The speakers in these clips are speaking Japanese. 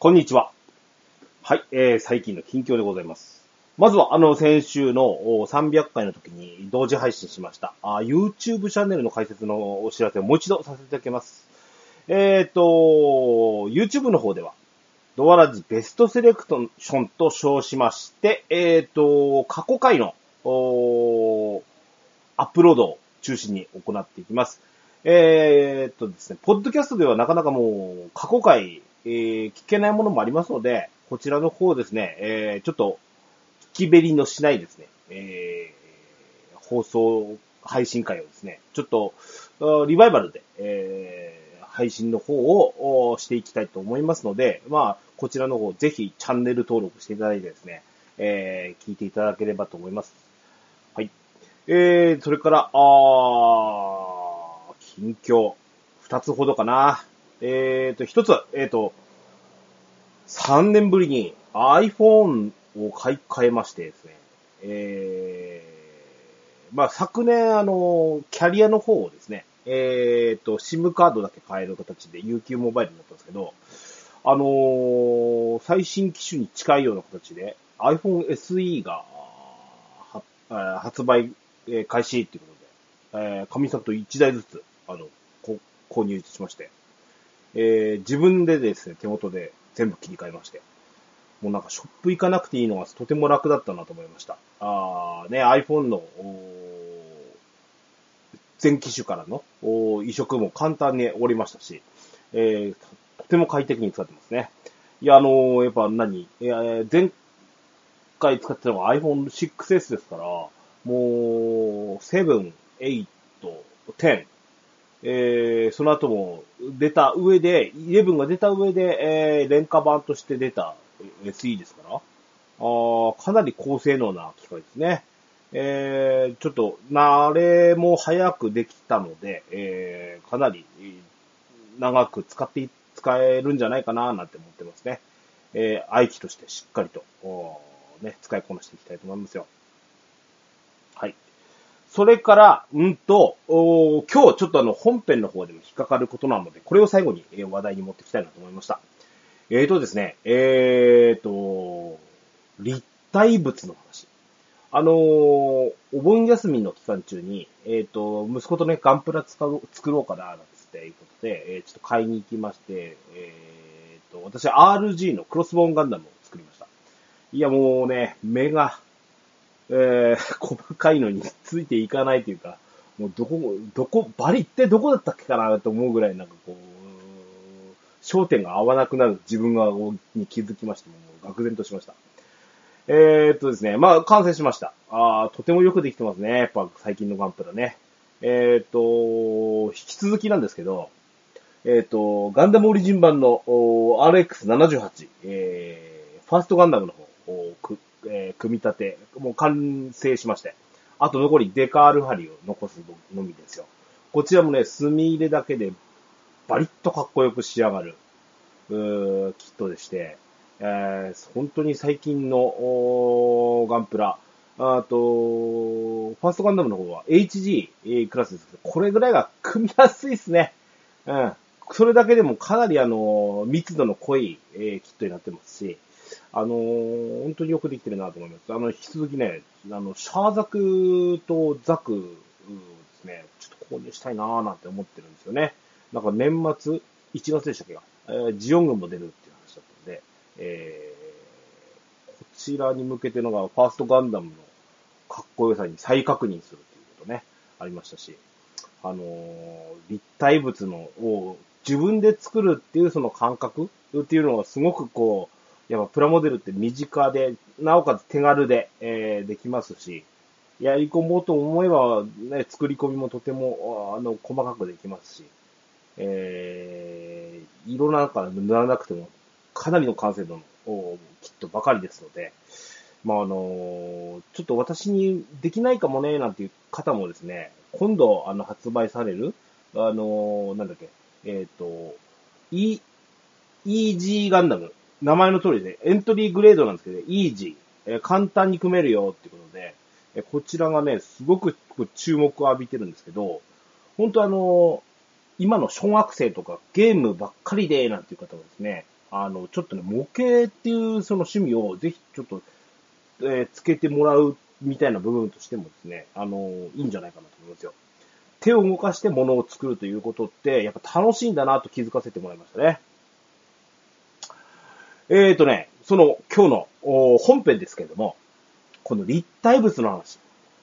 こんにちは。はい、最近の近況でございます。まずは、先週の300回の時に同時配信しました。YouTube チャンネルの開設のお知らせをもう一度させていただきます。YouTube の方では、ドアラジベストセレクションと称しまして、過去回のアップロードを中心に行っていきます。ですね、ポッドキャストではなかなかもう過去回、聞けないものもありますので、こちらの方ですね、ちょっと聞きべりのしないですね、放送配信会をですね、ちょっとリバイバルで、配信の方をしていきたいと思いますので、まあこちらの方ぜひチャンネル登録していただいてですね、聞いていただければと思います。はい。それから、近況、二つほどかな。一つ、3年ぶりに iPhone を買い替えましてですね、まあ、昨年、キャリアの方をですね、SIM カードだけ買える形で UQ モバイルになったんですけど、最新機種に近いような形で iPhone SE が発売開始っていうことで、神さんと1台ずつ、購入しまして、自分でですね、手元で全部切り替えまして、もうなんかショップ行かなくていいのがとても楽だったなと思いました。iPhone の全機種からの移植も簡単に終わりましたし、とても快適に使ってますね。いや、やっぱ前回使ってたのが iPhone 6S ですから、もう、7、8、10、その後も出た上で、11が出た上で、廉価版として出た SE ですから、かなり高性能な機械ですね。ちょっと、慣れも早くできたので、かなり長く使えるんじゃないかななんて思ってますね。愛機としてしっかりと、使いこなしていきたいと思いますよ。はい。それから、今日ちょっと本編の方でも引っかかることなので、これを最後に話題に持っていきたいなと思いました。ですね、立体物の話。お盆休みの期間中に、息子とね、ガンプラ作ろうかな、なんつっていうことで、ちょっと買いに行きまして、私は RG のクロスボーンガンダムを作りました。いや、もうね、目が、細かいのについていかないというか、もうバリってどこだったっけかなと思うぐらいなんかこう、焦点が合わなくなる自分に気づきまして、もう愕然としました。ですね、まあ、完成しました。とてもよくできてますね。やっぱ最近のガンプラね。引き続きなんですけど、ガンダムオリジン版のRX78、ファーストガンダムの方を組み立て、もう完成しまして。あと残りデカール針を残すのみですよ。こちらもね、墨入れだけでバリッとかっこよく仕上がる、キットでして、本当に最近のガンプラ、ファーストガンダムの方は HG クラスですけど、これぐらいが組みやすいですね。うん。それだけでもかなり密度の濃い、キットになってますし、本当によくできてるなと思います。引き続きね、シャーザクとザクですね、ちょっと購入したいなーなんて思ってるんですよね。なんか年末、1月でしたっけが、ジオン軍も出るっていう話だったんで、こちらに向けてのがファーストガンダムのかっこよさに再確認するっていうことね、ありましたし、立体物を自分で作るっていうその感覚っていうのはすごくこう、やっぱプラモデルって身近で、なおかつ手軽で、できますし、やり込もうと思えば、ね、作り込みもとても、細かくできますし、色なんか塗らなくても、かなりの完成度のキットばかりですので、まあ、ちょっと私にできないかもね、なんていう方もですね、今度、発売される、なんだっけ、イージーガンダム。名前の通りで、エントリーグレードなんですけど、イージー、簡単に組めるよっていうことで、こちらがね、すごく注目を浴びてるんですけど、本当今の小学生とかゲームばっかりで、なんていう方はですね、 ちょっとね、模型っていうその趣味をぜひちょっと、つけてもらうみたいな部分としてもですね、いいんじゃないかなと思いますよ。手を動かして物を作るということって、やっぱ楽しいんだなと気づかせてもらいましたね。その今日の本編ですけれども、この立体物の話。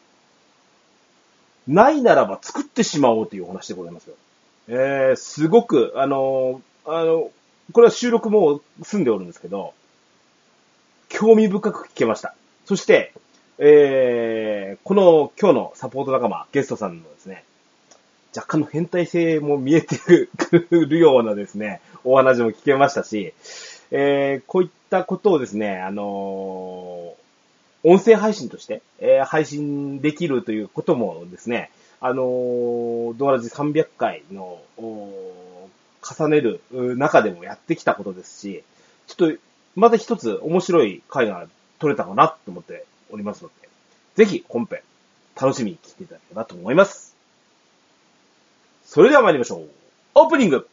ないならば作ってしまおうというお話でございますよ。すごく、これは収録も済んでおるんですけど、興味深く聞けました。そして、この今日のサポート仲間、ゲストさんのですね、若干の変態性も見えてくるようなですね、お話も聞けましたし、こういったことをですね、音声配信として、配信できるということもですね、ドアラジ300回の重ねる中でもやってきたことですし、ちょっとまた一つ面白い回が取れたかなと思っておりますので、ぜひ本編楽しみに聞いていただければと思います。それでは参りましょう。オープニング。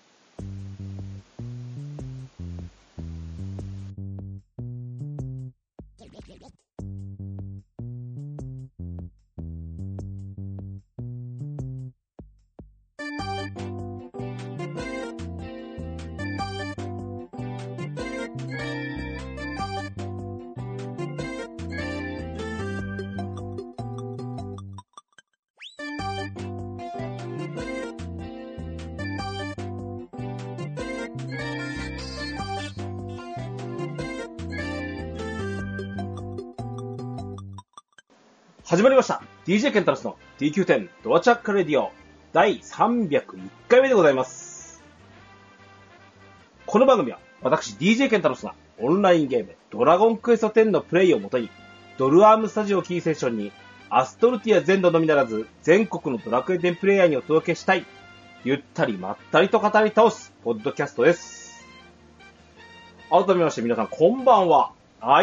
始まりました。DJ ケンタロスの DQ10 ドアチャックレディオ第301回目でございます。この番組は私 DJ ケンタロスがオンラインゲームドラゴンクエスト10のプレイをもとにドルアームスタジオキーセッションにアストルティア全土のみならず全国のドラクエ10プレイヤーにお届けしたいゆったりまったりと語り倒すポッドキャストです。改めまして皆さんこんばんは。はい。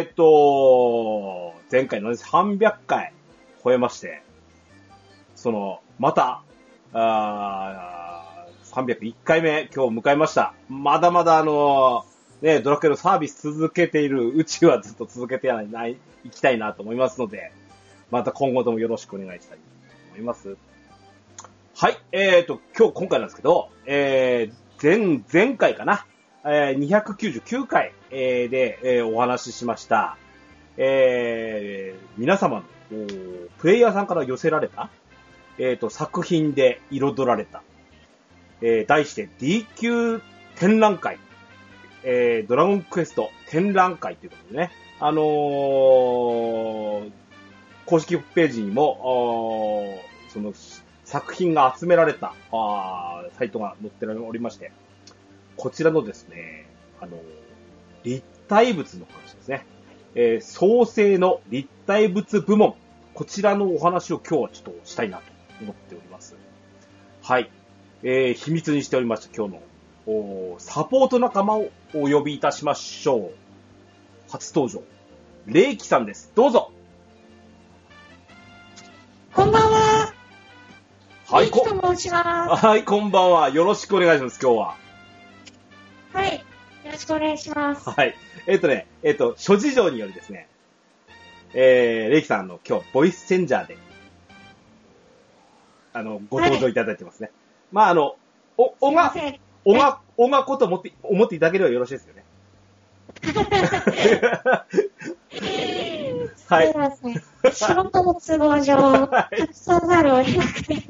前回の300回超えまして、また、301回目今日迎えました。まだまだドラクエのサービス続けているうちはずっと続けていきたいなと思いますので、また今後ともよろしくお願いしたいと思います。はい。今回なんですけど、前回かな。299回でお話ししました、皆様のプレイヤーさんから寄せられた、作品で彩られた、題して D 級展覧会、ドラゴンクエスト展覧会ということでね、公式ページにもその作品が集められたサイトが載っておりまして、こちらのですね、立体物の話ですね。創生の立体物部門。こちらのお話を今日はちょっとしたいなと思っております。はい。秘密にしておりました今日のサポート仲間をお呼びいたしましょう。初登場。レイキさんです。どうぞ。 こんばんは。 はい、 レイキと申します。 はい、こんばんは。よろしくお願いします、今日は。 はい。よろしくお願いします。 はい。諸事情によりですね、レイキさん今日、ボイスチェンジャーで、ご登場いただいてますね。はい、まあ、おがこと思っていただければよろしいですよね。 はい。すいません。仕事の都合上、隠さざるを得なくて。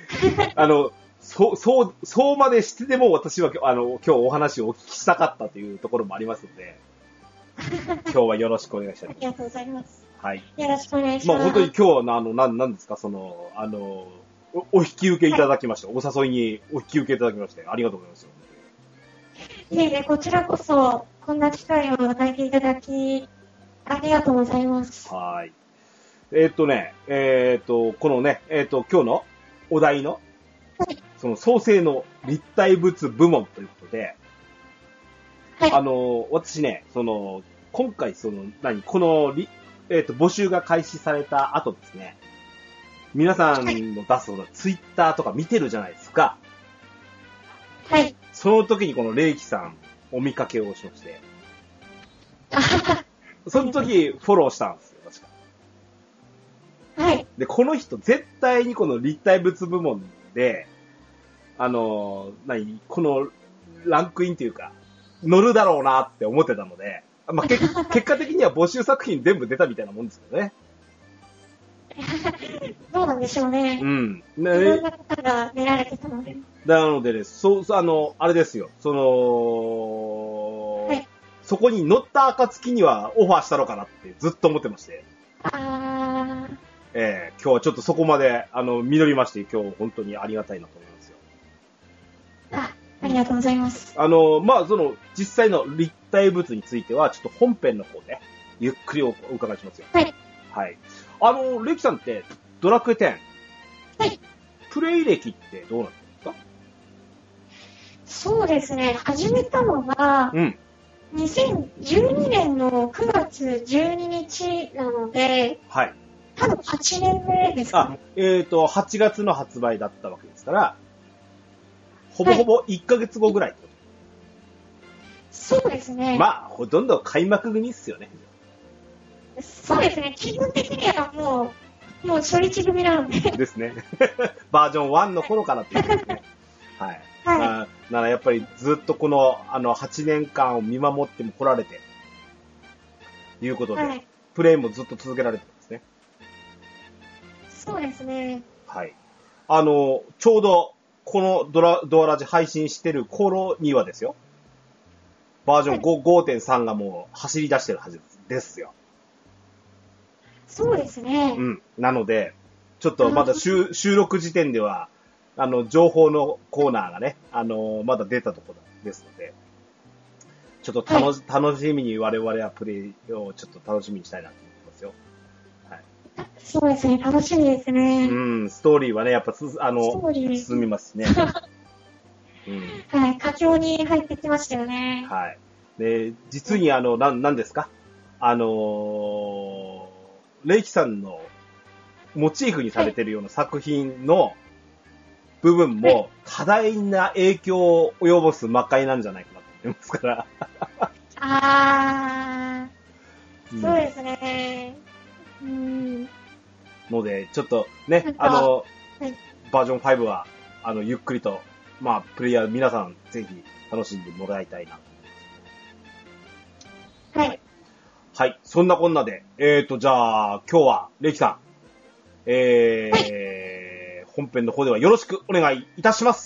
そうまでしてでも私は今日お話をお聞きしたかったというところもありますので、今日はよろしくお願いしたいと思います。 ありがとうございます。 はい。 よろしくお願いします。 まあ本当に今日の何ですか、お引き受けいただきまして、はい、お誘いにお引き受けいただきまして、ありがとうございますよ。 いえいえ、こちらこそ、こんな機会を与えていただき、ありがとうございます。 はい。このね、今日のお題の、 はい、 その創生の立体物部門ということで、はい、私ね、今回この募集が開始された後ですね、皆さんの出すツイッターとか見てるじゃないですか。 はい。 その時にこのレイキさんお見かけをしまして、 あはは。 その時フォローしたんですよ、確か。 はい。 で、この人絶対にこの立体物部門で、このランクインというか、乗るだろうなって思ってたので、まあ、結果的には募集作品全部出たみたいなもんですけどね。 どうなんでしょうね。 うん。 いろんな方が出られてたので。 なのでね、あれですよ、 はい。 そこに乗った暁にはオファーしたのかなってずっと思ってまして。 あ今日はちょっとそこまで、実りまして、今日本当にありがたいなと思いますよ。 ありがとうございます。 まあ、実際の立体物については、ちょっと本編の方で、ゆっくりお伺いしますよ。 はい。 はい。レキさんって、ドラクエ10。 はい。 プレイ歴ってどうなんですか？ そうですね。始めたのが、 うん。 2012年の9月12日なので、 はい。 多分8年目ですかね。 8月の発売だったわけですから、ほぼほぼ1ヶ月後ぐらいってこと。 そうですね。 まあ、ほとんど開幕組っすよね。 そうですね。気分的にはもう初日組なので。 ですね。バージョン1の頃からっていうことですね。はい。 はい。 ならやっぱりずっとこの、8年間を見守っても来られて、いうことで、 はい。 プレイもずっと続けられてるんですね。 そうですね。 はい。ちょうど、このドアラジ配信してる頃にはですよ。バージョン 5.3 がもう走り出してるはずですよ。 そうですね。 うん。なので、ちょっとまだ収録時点では、情報のコーナーがね、まだ出たところですので、ちょっと楽しみに我々はプレイをちょっと楽しみにしたいなと思ってますよ。はい。 そうですね。楽しみですね。 うん、ストーリーはね、やっぱストーリー進みますね。うん。 はい。佳境に入ってきましたよね。 はい。で、実に何ですかレイキさんのモチーフにされているような作品の部分も多大な影響を及ぼす魔界なんじゃないかなと思いますから。 そうですね。 ので、ちょっとね、 はい、 バージョン5は、ゆっくりと、まあ、プレイヤー皆さんぜひ楽しんでもらいたいなと思います。 はい。 はい。そんなこんなで、じゃあ、今日は、レイキさん、本編の方ではよろしくお願いいたします。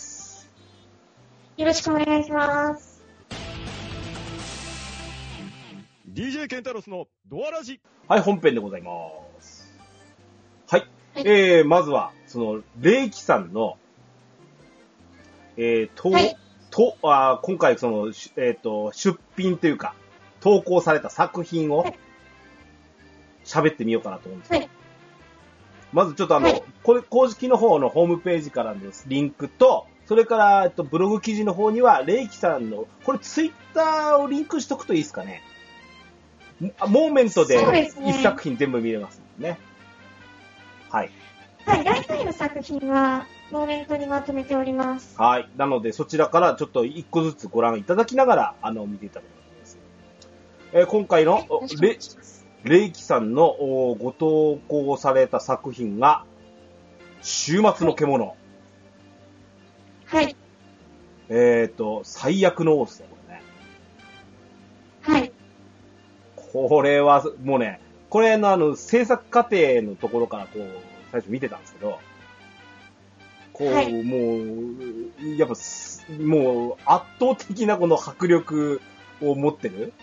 よろしくお願いします。 DJ ケンタロスのドアラジ。 はい、本編でございます。はい。はい、まずは、レイキさんの、今回出品というか、投稿された作品を喋ってみようかなと思うんですけど、はい、まずちょっとこれ公式の方のホームページからのリンクと、それからブログ記事の方には、レイキさんの、これツイッターをリンクしとくといいですかね。モーメントで一作品全部見れますね。はい。 はい、大体の作品は、モーメントにまとめております。 はい。なので、そちらからちょっと一個ずつご覧いただきながら、見ていただきます。今回の、レイキさんのご投稿された作品が、週末の獣。 はい。 最悪の王ですね、これね。 はい。 これは、もうね、これの制作過程のところから最初見てたんですけど、はい、もう、やっぱ、もう、圧倒的なこの迫力を持ってる。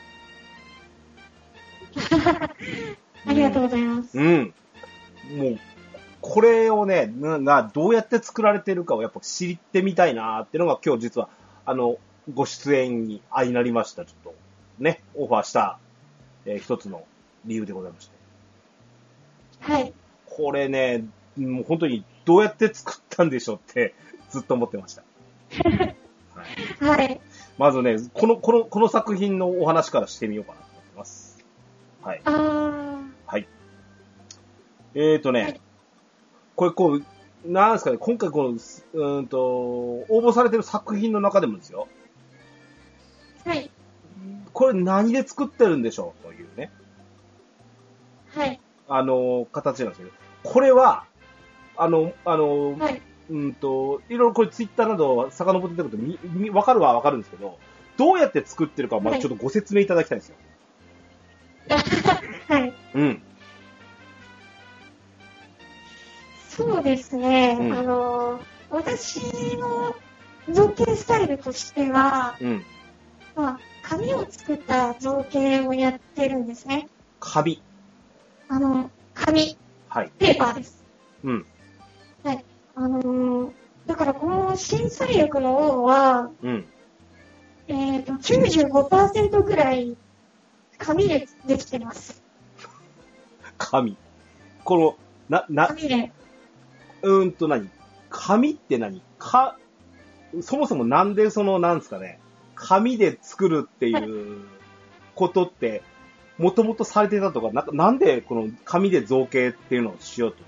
ありがとうございます。 うん。もう、これをね、どうやって作られてるかをやっぱ知ってみたいなーっていうのが今日実は、ご出演に相なりました。ちょっと、ね、オファーした、一つの理由でございまして。 はい。 これね、もう本当にどうやって作ったんでしょうってずっと思ってました。 はい。はい。 まずね、この作品のお話からしてみようかなと思ってます。はい。はい。はい、これなんですかね、今回応募されてる作品の中でもですよ。 はい。 これ何で作ってるんでしょうというね、 はい。 形なんですけど、これは、 はい。 いろいろこれツイッターなど遡ってたことわかるはわかるんですけど、どうやって作ってるかまずちょっとご説明いただきたいんですよ。 はい。 うん。 そうですね。 うん私の造形スタイルとしては、 うん。 まあ、紙を作った造形をやってるんですね。 紙。 紙、 はい。 ペーパーです。 うん。 はい。だからこの新彩薬の王は、 うん。 95% ぐらい紙でできてます。 紙。この、 紙で。 紙ってそもそもなんでなんですかね、紙で作るっていうことって、もともとされてたとか、なんでこの紙で造形っていうのをしようと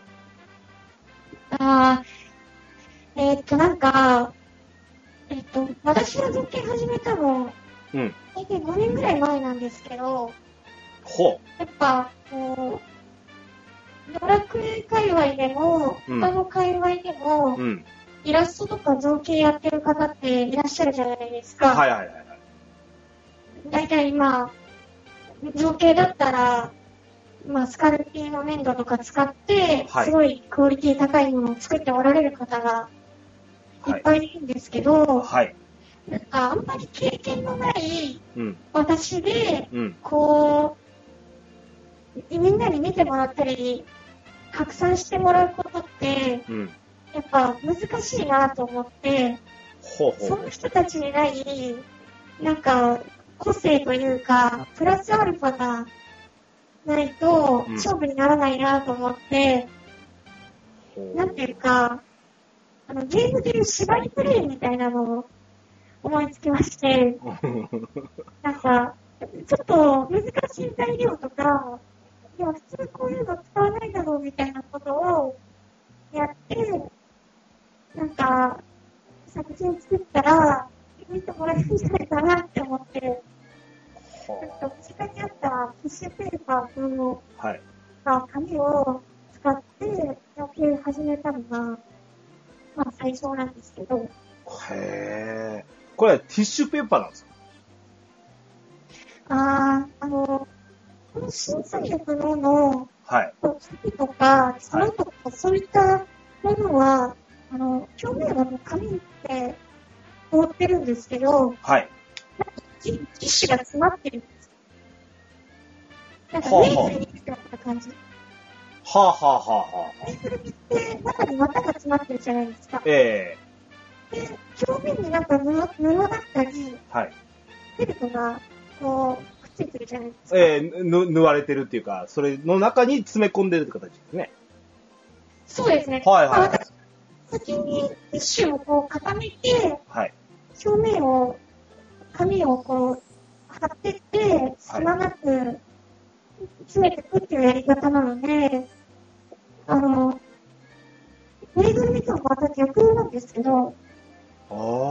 なんか、私が造形始めたの、 うん。 大体5年ぐらい前なんですけど、 ほやっぱ、こう、ドラクエ界隈でも、 うん他の界隈でも、 う。うん。 イラストとか造形やってる方っていらっしゃるじゃないですか。 はいはいはいはい。 大体今、造形だったら、まあ、スカルピーの粘土とか使って、 はいすごいクオリティ高いものを作っておられる方がいっぱいいるんですけど、 はい。 なんかあんまり経験のないうん。 私で、 うん。 こう、みんなに見てもらったり、拡散してもらうことって、 うん。 やっぱ難しいなと思って、 ほうほう。 その人たちにない、なんか、個性というか、プラスアルファがないとうん勝負にならないなと思って、 ほうなんていうか、ゲームでいう縛りプレイみたいなのを思いつきまして、なんか、ちょっと難しい材料とか、いや、普通こういうの使わないだろうみたいなことをやって、なんか、作品作ったら、見てもらえるんじゃないかなって思って、身近にあったティッシュペーパーと、 はい。 紙を使って造形を始めたのが、まあ最初なんですけど。 へー。これはティッシュペーパーなんですか？ この新作のはい。 紙とか、角とか、そういったものは、表面はもう紙って覆ってるんですけど、 はい。 ティッシュが詰まってるんです。なんか、ネーズに使った感じ。 はあはあはあはあ。 ネーズって中に綿が詰まってるじゃないですか。 えで、表面になんか布だったり、 はい。 フェルトが、こう、くっついてるじゃないですか。 縫われてるっていうか、それの中に詰め込んでるって形ですね。 そうですね。 はいはい。 私、先にティッシュをこう固めて、 はい。 表面を、紙をこう、貼ってって、隙間なく詰めていくっていうやり方なので、ぬいぐるみとまた逆なんですけど、 あ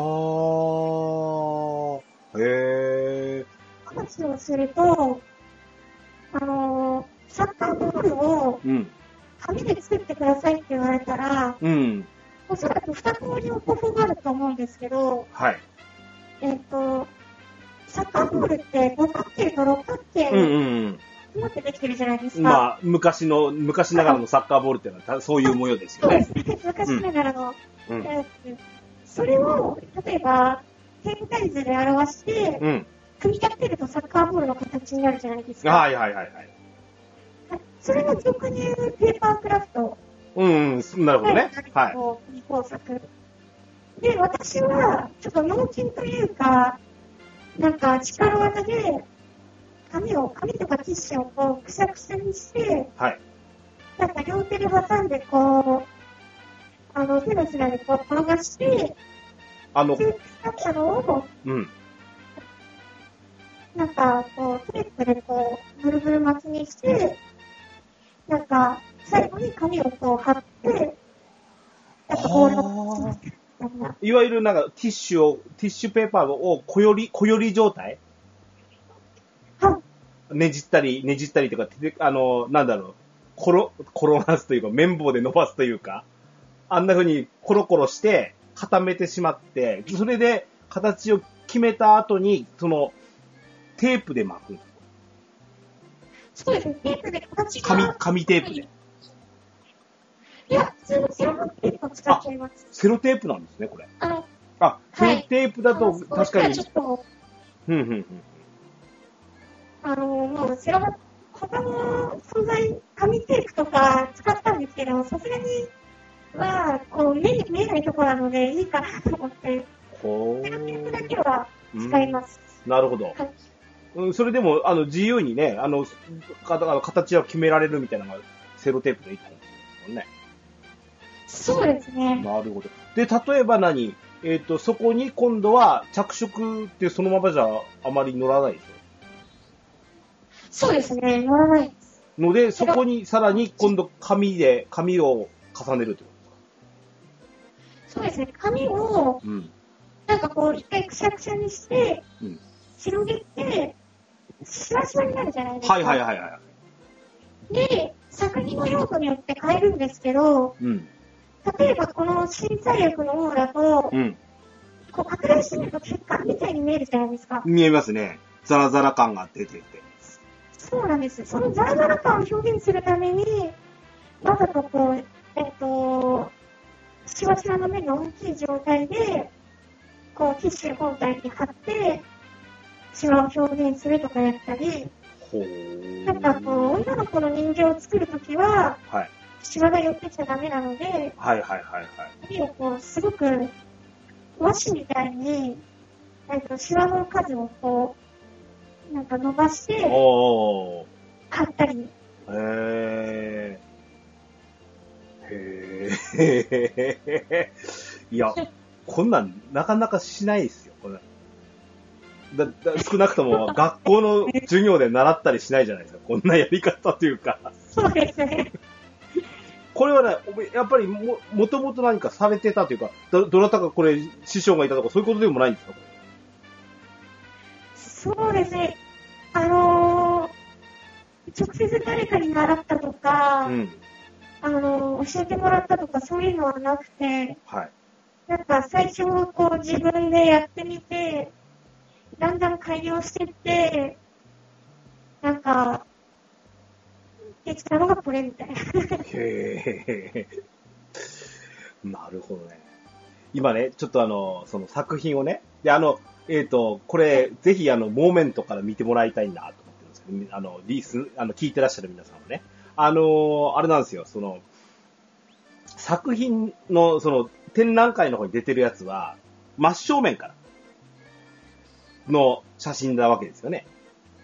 ー。へー。 話をすると、サッカーボールを紙で作ってくださいって言われたら、 うん。 おそらく2通りの方法があると思うんですけど、 はい。 サッカーボールって五角形と六角形になってできてるじゃないですか。 まあ、昔ながらのサッカーボールっていうのはそういう模様ですよね。 そうですね。昔ながらのやつ。それを、例えば、変体図で表して、組み立てるとサッカーボールの形になるじゃないですか。 はいはいはいはい。 それが俗に言うペーパークラフト。 なるほどね。はい。 工作。で、私は、ちょっと脳筋というか、なんか力技で、紙とかティッシュをこう、くしゃくしゃにして、 はい。 なんか両手で挟んで、こう、手のひらでこう転がして、使ったのを、なんか、こう、テープでこう、ぐるぐる巻きにして、なんか、最後に紙をこう貼って、なんかボールをみたいな。 いわゆるなんかティッシュペーパーを小より状態はねじったりとか、なんだろう、転がすというか、綿棒で伸ばすというか、あんな風にコロコロして固めてしまって、それで形を決めた後に、その、テープで巻くんです。 そうですね、テープで形が。 紙テープで。 いや、普通のセロテープを使っちゃいます。 セロテープなんですね、これ。 はい、 セロテープだと確かに。 ちょっと、もうセロ、他の素材、紙テープとか使ったんですけど、さすがには、こう、目に見えないところなので、いいかなと思って、セロテープだけは使います。 なるほど。はい、それでも、自由にね、形は決められるみたいなのが、セロテープでいいと思うんですよね。 そうですね。 なるほど。で、例えばそこに今度は着色ってそのままじゃあまり乗らないでしょ？ そうですね、乗らないです。 ので、そこにさらに今度紙を重ねるってことですか？ そうですね、紙を、なんかこう、一回くしゃくしゃにして、広げて、しわしわになるじゃないですか。 はいはいはいはい。 で、作品の用途によって変えるんですけど、例えばこの新最悪の方だと、こう拡大してみると血管みたいに見えるじゃないですか。 見えますね。ザラザラ感が出てて。 そうなんです。そのザラザラ感を表現するために、わざとこう、シワシワの面が大きい状態で、こうティッシュ本体に貼って、シワを表現するとかやったり、なんかこう、女の子の人形を作るときは、シワが寄ってきちゃダメなので、髪をこう、すごく、和紙みたいに、シワの数をこう、なんか伸ばして、貼ったり。 いや、こんなんなかなかしないですよ、これ。少なくとも学校の授業で習ったりしないじゃないですか、こんなやり方というか。 そうですね。 これはね、やっぱりもともと何かされてたというか、どなたかこれ師匠がいたとかそういうことでもないんですか？ そうですね。直接誰かに習ったとか、教えてもらったとかそういうのはなくて、なんか最初はこう自分でやってみて、だんだん改良していって、なんか、できたのがこれみたいな。 なるほどね。今ね、ちょっとその作品をね、で、これ、ぜひモーメントから見てもらいたいなと思ってるんですけど、聞いてらっしゃる皆さんはね。あれなんですよ、その、作品の、その、展覧会の方に出てるやつは、真正面からの写真なわけですよね。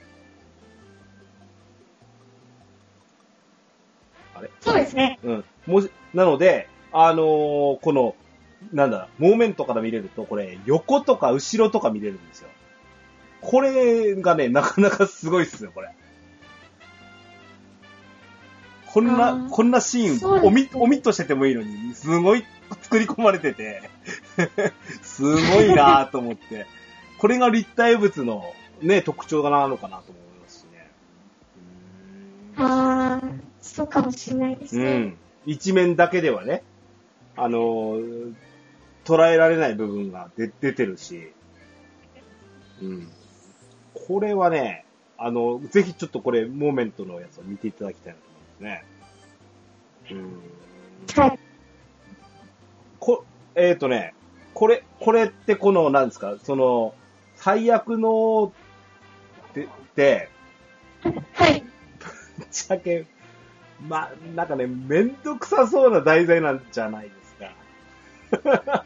あれ？ そうですね。 なので、この、モーメントから見れると、これ、横とか後ろとか見れるんですよ。これがね、なかなかすごいっすよ、これ。こんなシーン、オミットしててもいいのに、すごい作り込まれてて、すごいなぁと思って。これが立体物のね、特徴なのかなと思いますしね。そうかもしれないですね。 一面だけではね、捉えられない部分が出てるし、これはね、ぜひちょっとこれ、モーメントのやつを見ていただきたいなと思いますね。 はい。 これってこの、なんですか、その、最悪の、で、 はい。 ぶっちゃけ、なんかね、めんどくさそうな題材なんじゃないですか。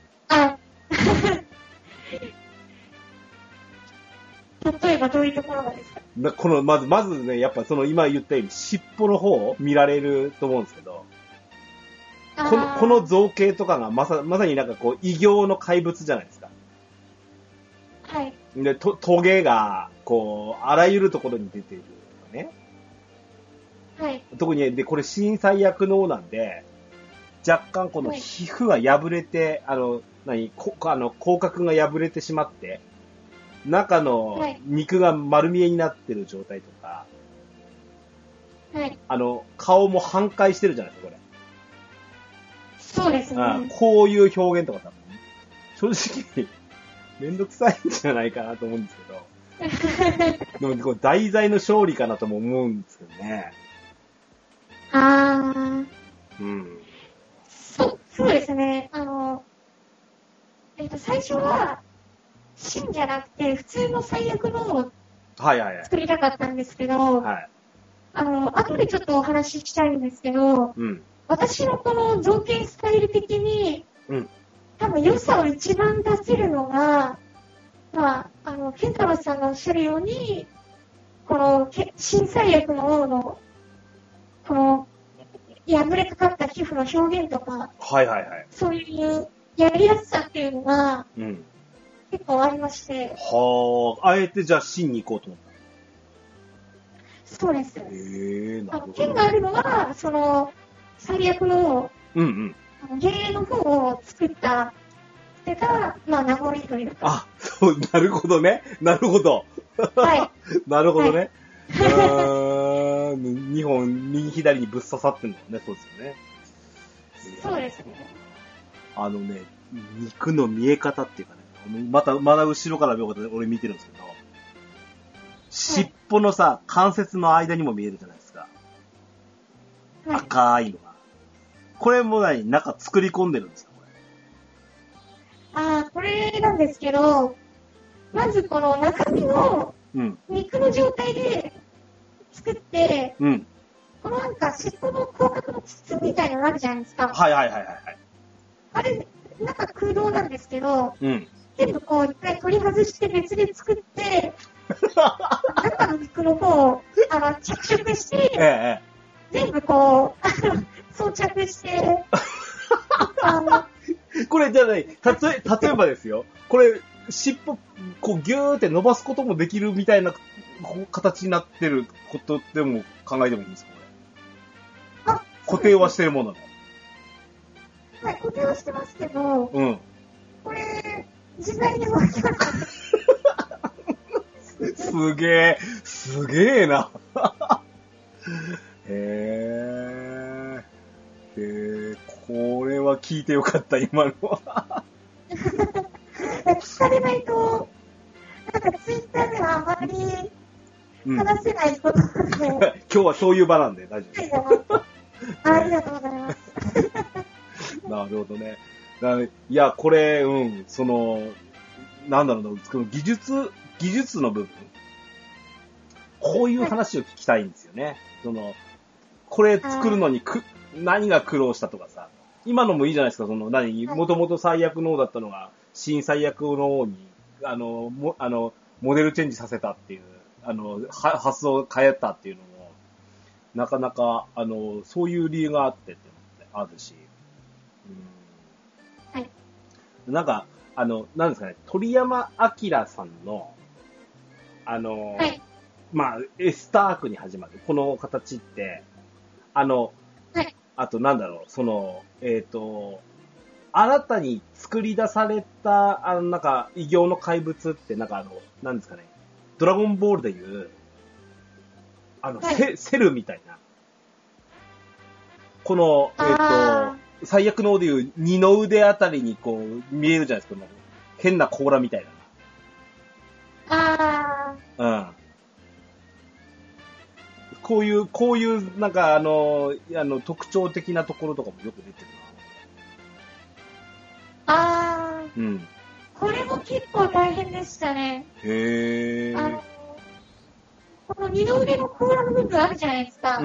例えばどういうところがですか？ まずね、やっぱその今言ったように尻尾の方を見られると思うんですけど、この造形とかがまさになんかこう異形の怪物じゃないですか。 はい。 で、トゲが、こう、あらゆるところに出ているとかね。 はい。 特に、で、これ新最悪のなんで、 若干この皮膚が破れて、口角が破れてしまって、中の肉が丸見えになってる状態とか、 はい。 顔も半壊してるじゃないですか、これ。 そうですね。 こういう表現とかさ、正直、めんどくさいんじゃないかなと思うんですけど、でもこう題材の勝利かなとも思うんですけどね。うん。 そうですね。最初は、芯じゃなくて、普通の最悪のを作りたかったんですけど、 はい。 後でちょっとお話ししたいんですけど、 うん。 私のこの造形スタイル的に、 うん。 多分良さを一番出せるのが、まあ、ケンタロスさんがおっしゃるように、この、新最悪の王の、この、破れかかった皮膚の表現とか、 はいはいはい。 そういうやりやすさっていうのが、 うん。 結構ありまして。 はあ、あえてじゃあ真に行こうと思った。 そうです。 なるほど。 剣があるのは、その、最悪の、 うんうん。 幻影の方を作ったってが、まあ、名残というか。 あ、そう、なるほどね。なるほど。 はい。 なるほどね。2本、右左にぶっ刺さってんのね、そうですよね。 そうですね。 肉の見え方っていうかね、まだ後ろから見ようと俺見てるんですけど、尻尾のさ、関節の間にも見えるじゃないですか。はい、赤いのが。これも中作り込んでるんですか、これ。 これなんですけど、まずこの中身の肉の状態で作って、 うん、 このなんか尻尾の甲殻の筒みたいなのあるじゃないですか。 はいはいはいはい。 あれ、中空洞なんですけど、 うん、 全部こう一回取り外して別で作って、中の肉の方を着色して、全部こう、装着して、 これじゃない、例えばですよ。これ、尻尾、こうギューって伸ばすこともできるみたいな形になってることでも考えてもいいんですか、これ。固定はしてるものなの。 はい、固定はしてますけど、 うん。 これ、自在に動きます。 すげえな。へえ。これは聞いてよかった、今のは。 聞かれないと、なんかツイッターではあまり話せないことなので、 今日はそういう場なんで大丈夫。 ありがとうございます。 なるほどね。いや、これ、なんだろうな、この技術の部分。こういう話を聞きたいんですよね。これ作るのに何が苦労したとかさ。今のもいいじゃないですか、もともと最悪の王だったのが、新最悪の王に、モデルチェンジさせたっていう、発想を変えたっていうのも、なかなか、そういう理由があってってあるし。 はい。 なんか、なんですかね、鳥山明さんの、 はい。 まあ、エスタークに始まる、この形って、 はい。 あとなんだろう、新たに作り出された、なんか、異形の怪物って、なんかなんですかね、ドラゴンボールでいう、はい、セルみたいな、この、最悪の王でいう二の腕あたりにこう、見えるじゃないですか、変な甲羅みたいな。うん。こういう、なんか特徴的なところとかもよく出てるな。うん。 これも結構大変でしたね。 へー。 この二の腕の甲羅の部分あるじゃないですか。 うん。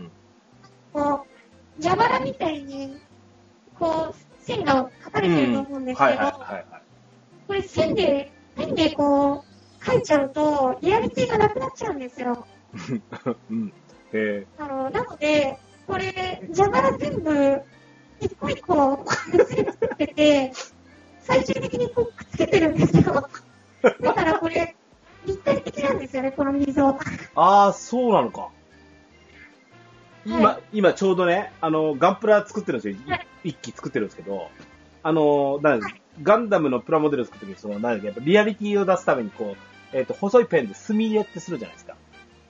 こう、蛇腹みたいに、こう、線が描かれてると思うんですけど、これ線でこう、描いちゃうと、リアリティがなくなっちゃうんですよ。 うん。 なので、これ、蛇腹全部、一個一個、別に作ってて、最終的にこう、くっつけてるんですよ。だからこれ、立体的なんですよね、この溝。 ああ、そうなのか。 今ちょうどね、ガンプラ作ってるんですよ。一機作ってるんですけど、ガンダムのプラモデルを作ってる時に、やっぱリアリティを出すために、細いペンで墨入れってするじゃないですか。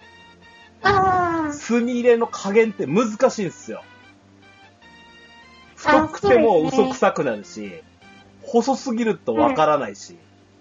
墨入れの加減って難しいんですよ。太くても嘘くさくなるし、細すぎるとわからないし。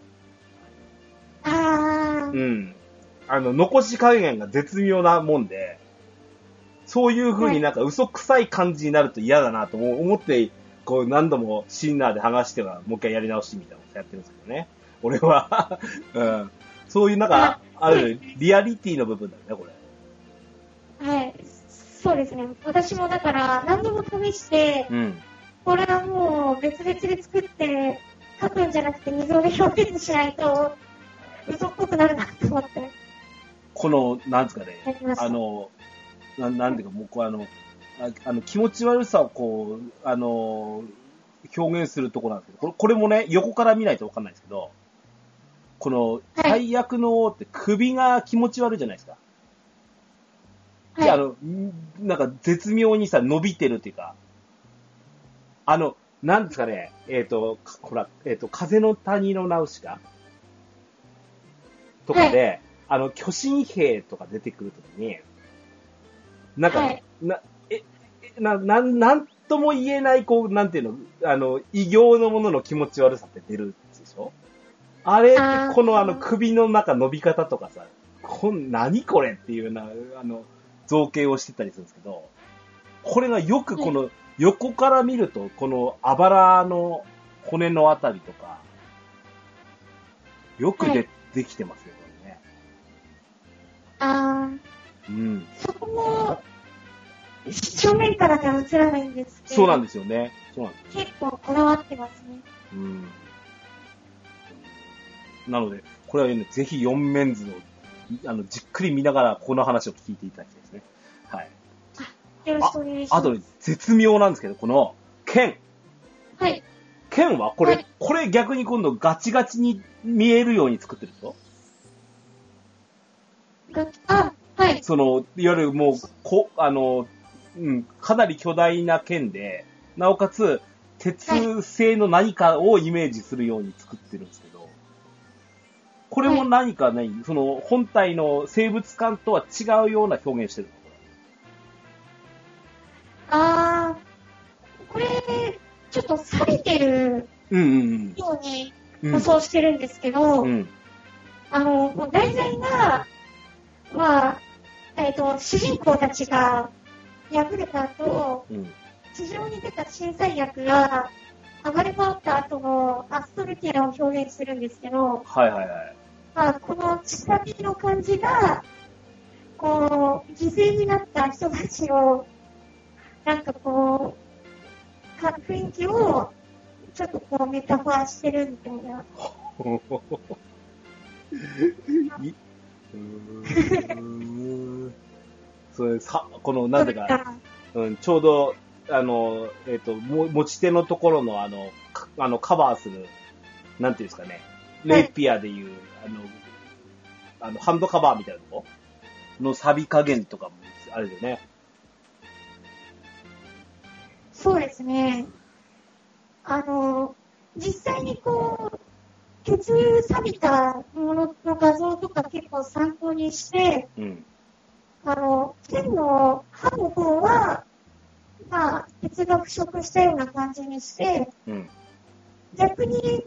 うん。残し加減が絶妙なもんで、そういう風になんか嘘くさい感じになると嫌だなと思って、何度もシンナーで剥がしては、もう一回やり直しみたいなことやってるんですけどね。俺は、うん。そういうなんか、リアリティの部分だよね、これ。 はい。そうですね。私もだから、何度も試して、これはもう別々で作って、書くんじゃなくて溝で表現しないと、嘘っぽくなるなと思って。 なんですかね、なんていうか、もう気持ち悪さを表現するところなんですけど、これもね、横から見ないとわかんないですけど、最悪の王って首が気持ち悪いじゃないですか。はい、なんか絶妙にさ、伸びてるっていうか、なんですかね、風の谷のナウシカとかで、巨神兵とか出てくるときに、なんか、なんとも言えない、なんていうの、異形のものの気持ち悪さって出るでしょ？あれって、首の伸び方とかさ、何これっていうような、造形をしてたりするんですけど、これがよく横から見ると、あばらの骨のあたりとか、よくできてますよ、これね。 そこも、正面からでは映らないんですけど。 そうなんですよね。 結構こだわってますね。 なので、これはね、ぜひ4面図を、じっくり見ながら、この話を聞いていただきたいですね。はい。 よろしくお願いします。 あと、絶妙なんですけど、この、剣。 はい。 剣はこれ逆に今度ガチガチに見えるように作ってるでしょ？ はい。 いわゆるもう、かなり巨大な剣で、なおかつ、鉄製の何かをイメージするように作ってるんですけど、これも何かね、本体の生物感とは違うような表現してるのこれ、ちょっと錆びてるように予想してるんですけど、題材が、主人公たちが敗れた後、地上に出た小さい役が暴れ回った後のアストルティアを表現するんですけど、この下火の感じが、犠牲になった人たちを、なんか雰囲気を、ちょっとメタファーしてるみたいな。 なんでか、ちょうど、持ち手のところのカバーする、なんていうんですかね、レイピアでいう、ハンドカバーみたいなとこの錆び加減とかもあるよね。 そうですね。実際に血錆びたものの画像とか結構参考にして、剣の刃の方は、鉄が腐食したような感じにして、逆に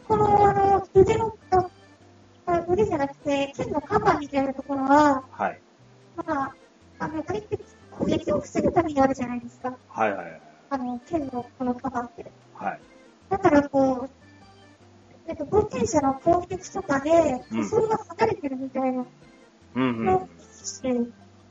腕じゃなくて、剣のカバーみたいなところは、あれって攻撃を防ぐためにあるじゃないですか。剣のこのカバーって。だから冒険者の攻撃とかで、塗装が剥がれてるみたいなのをして、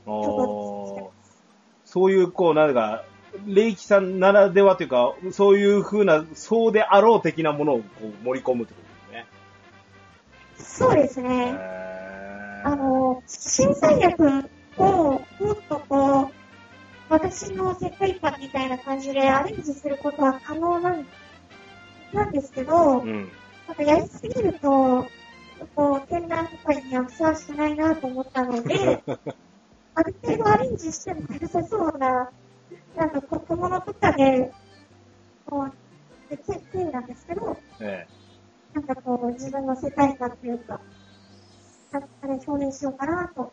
そういう、なんか、レイキさんならではというか、そういう風な、そうであろう的なものを盛り込むってことですね。 そうですね。新災役をもっと私の世界観みたいな感じでアレンジすることは可能なんですけど、なんかやりすぎると、展覧会にはふさわしくないなと思ったので、 ある程度アレンジしても良さそうな、なんか小物とかで、こう、手なんですけど、 えなんかこう、自分の世界観というか、あれ表現しようかなと。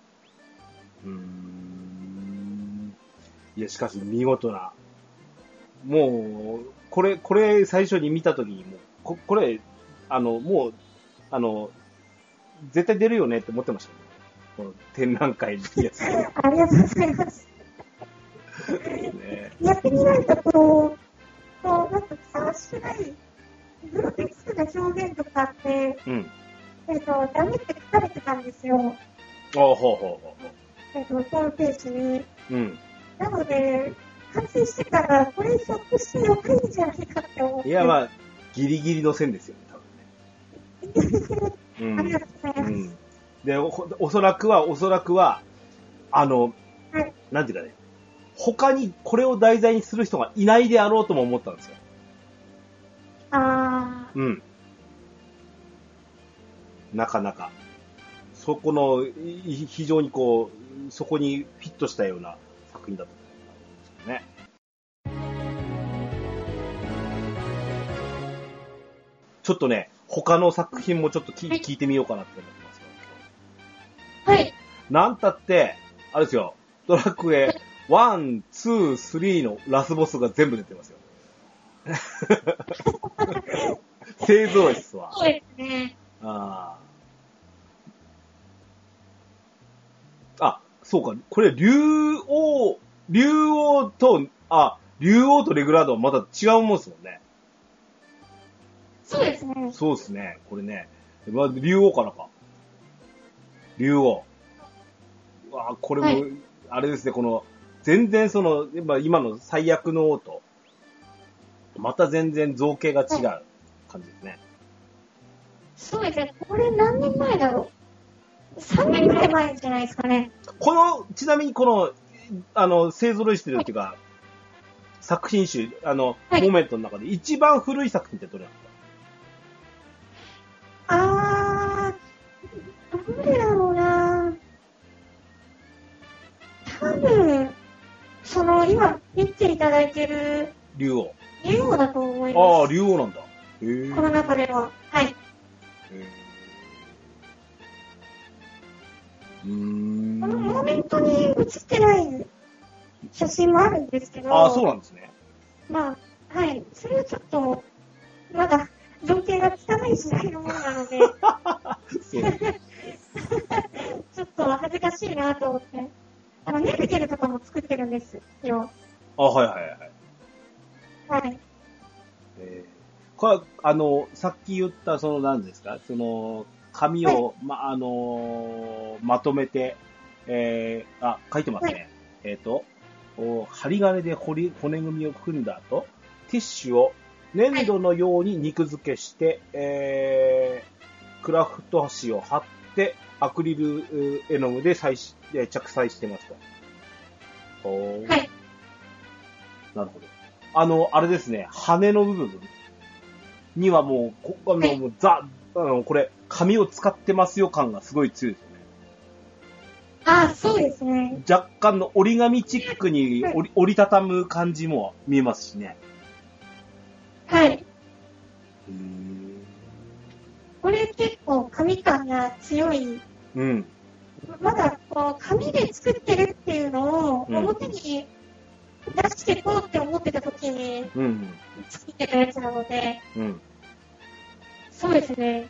いや、しかし見事な。もう、これ最初に見たときにもこれ、もう、絶対出るよねって思ってましたね。この展覧会のやつ。 ありがとうございます。 ね、 やってみないと、こう、なんかふさわしくない、グロテスクな表現とかって、 うん。 ダメって書かれてたんですよ。 ほうほうほう。 ホームページに。 うん。 なので、完成してから、これひょっとしてよくいいんじゃないかって思って。 いや、まあ、ギリギリの線ですよね、多分ね。 ありがとうございます。 で、おそらくは、 はい、 なんていうかね、他にこれを題材にする人がいないであろうとも思ったんですよ。うん。なかなか。そこの、非常にこう、そこにフィットしたような作品だったと思うんですよね。ちょっとね、他の作品もちょっと聞いてみようかなって思ってますよ。 はい。 なんたって、あれですよ、ドラクエ1、2、3のラスボスが全部出てますよ。勢ぞろいっすわ。 そうですね。 そうか。これ、竜王とレグラードはまた違うもんですもんね。 そうですね。 そうですね。これね。まあ、竜王からか。竜王。これも、はい、あれですね、この、全然今の最悪の王と、また全然造形が違う感じですね。 そうですね。これ何年前だろう ?3 年ぐらい前じゃないですかね。 ちなみにこの、勢揃いしてるっていうか、はい、作品集、モメントの中で一番古い作品ってどれなんですか？ どれだろうな。多分、今見ていただいてる竜王だと思います。 竜王なんだ。 この中では。はい。このモーメントに写ってない写真もあるんですけど。 そうなんですね。 まあ、はい。それはちょっと、まだ造形が汚い時代のものなので。ちょっと恥ずかしいなと思って。ネルゲルとかも作ってるんですよ。 はいはいはい。 はい。 これ、さっき言った、何ですか、紙を、はい、まとめて、書いてますね。はい、針金で骨組みを組んだ後、ティッシュを粘土のように肉付けして、はい、クラフト紙を貼って、アクリル絵の具で着彩してますと。はい。なるほど。あれですね、羽の部分にはもう、これ、紙を使ってますよ感がすごい強いですよね。 そうですね。 若干の折り紙チックに折りたたむ感じも見えますしね。 はい。これ結構紙感が強い。 うん。 まだこう紙で作ってるっていうのを表に出していこうって思ってた時に作ってたやつなので、そうですね。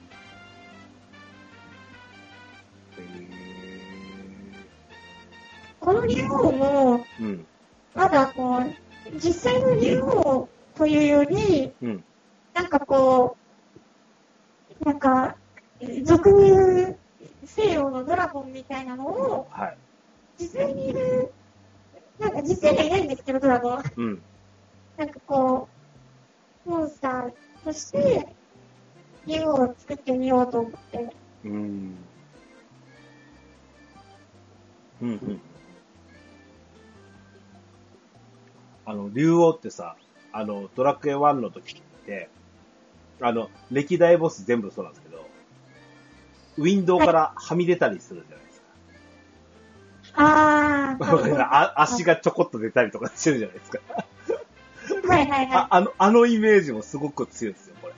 この竜王も、まだこう、実際の竜王というより、なんかこう、俗に言う西洋のドラゴンみたいなのを、実際にいる、実際にはいないんですけど、ドラゴン。なんかこう、モンスターとして、竜王を作ってみようと思って。 竜王ってさ、ドラクエ1の時って、歴代ボス全部そうなんですけど、ウィンドウからはみ出たりするじゃないですか。 足がちょこっと出たりとかしてるじゃないですか。 はいはいはい。 あのイメージもすごく強いですよ、これ。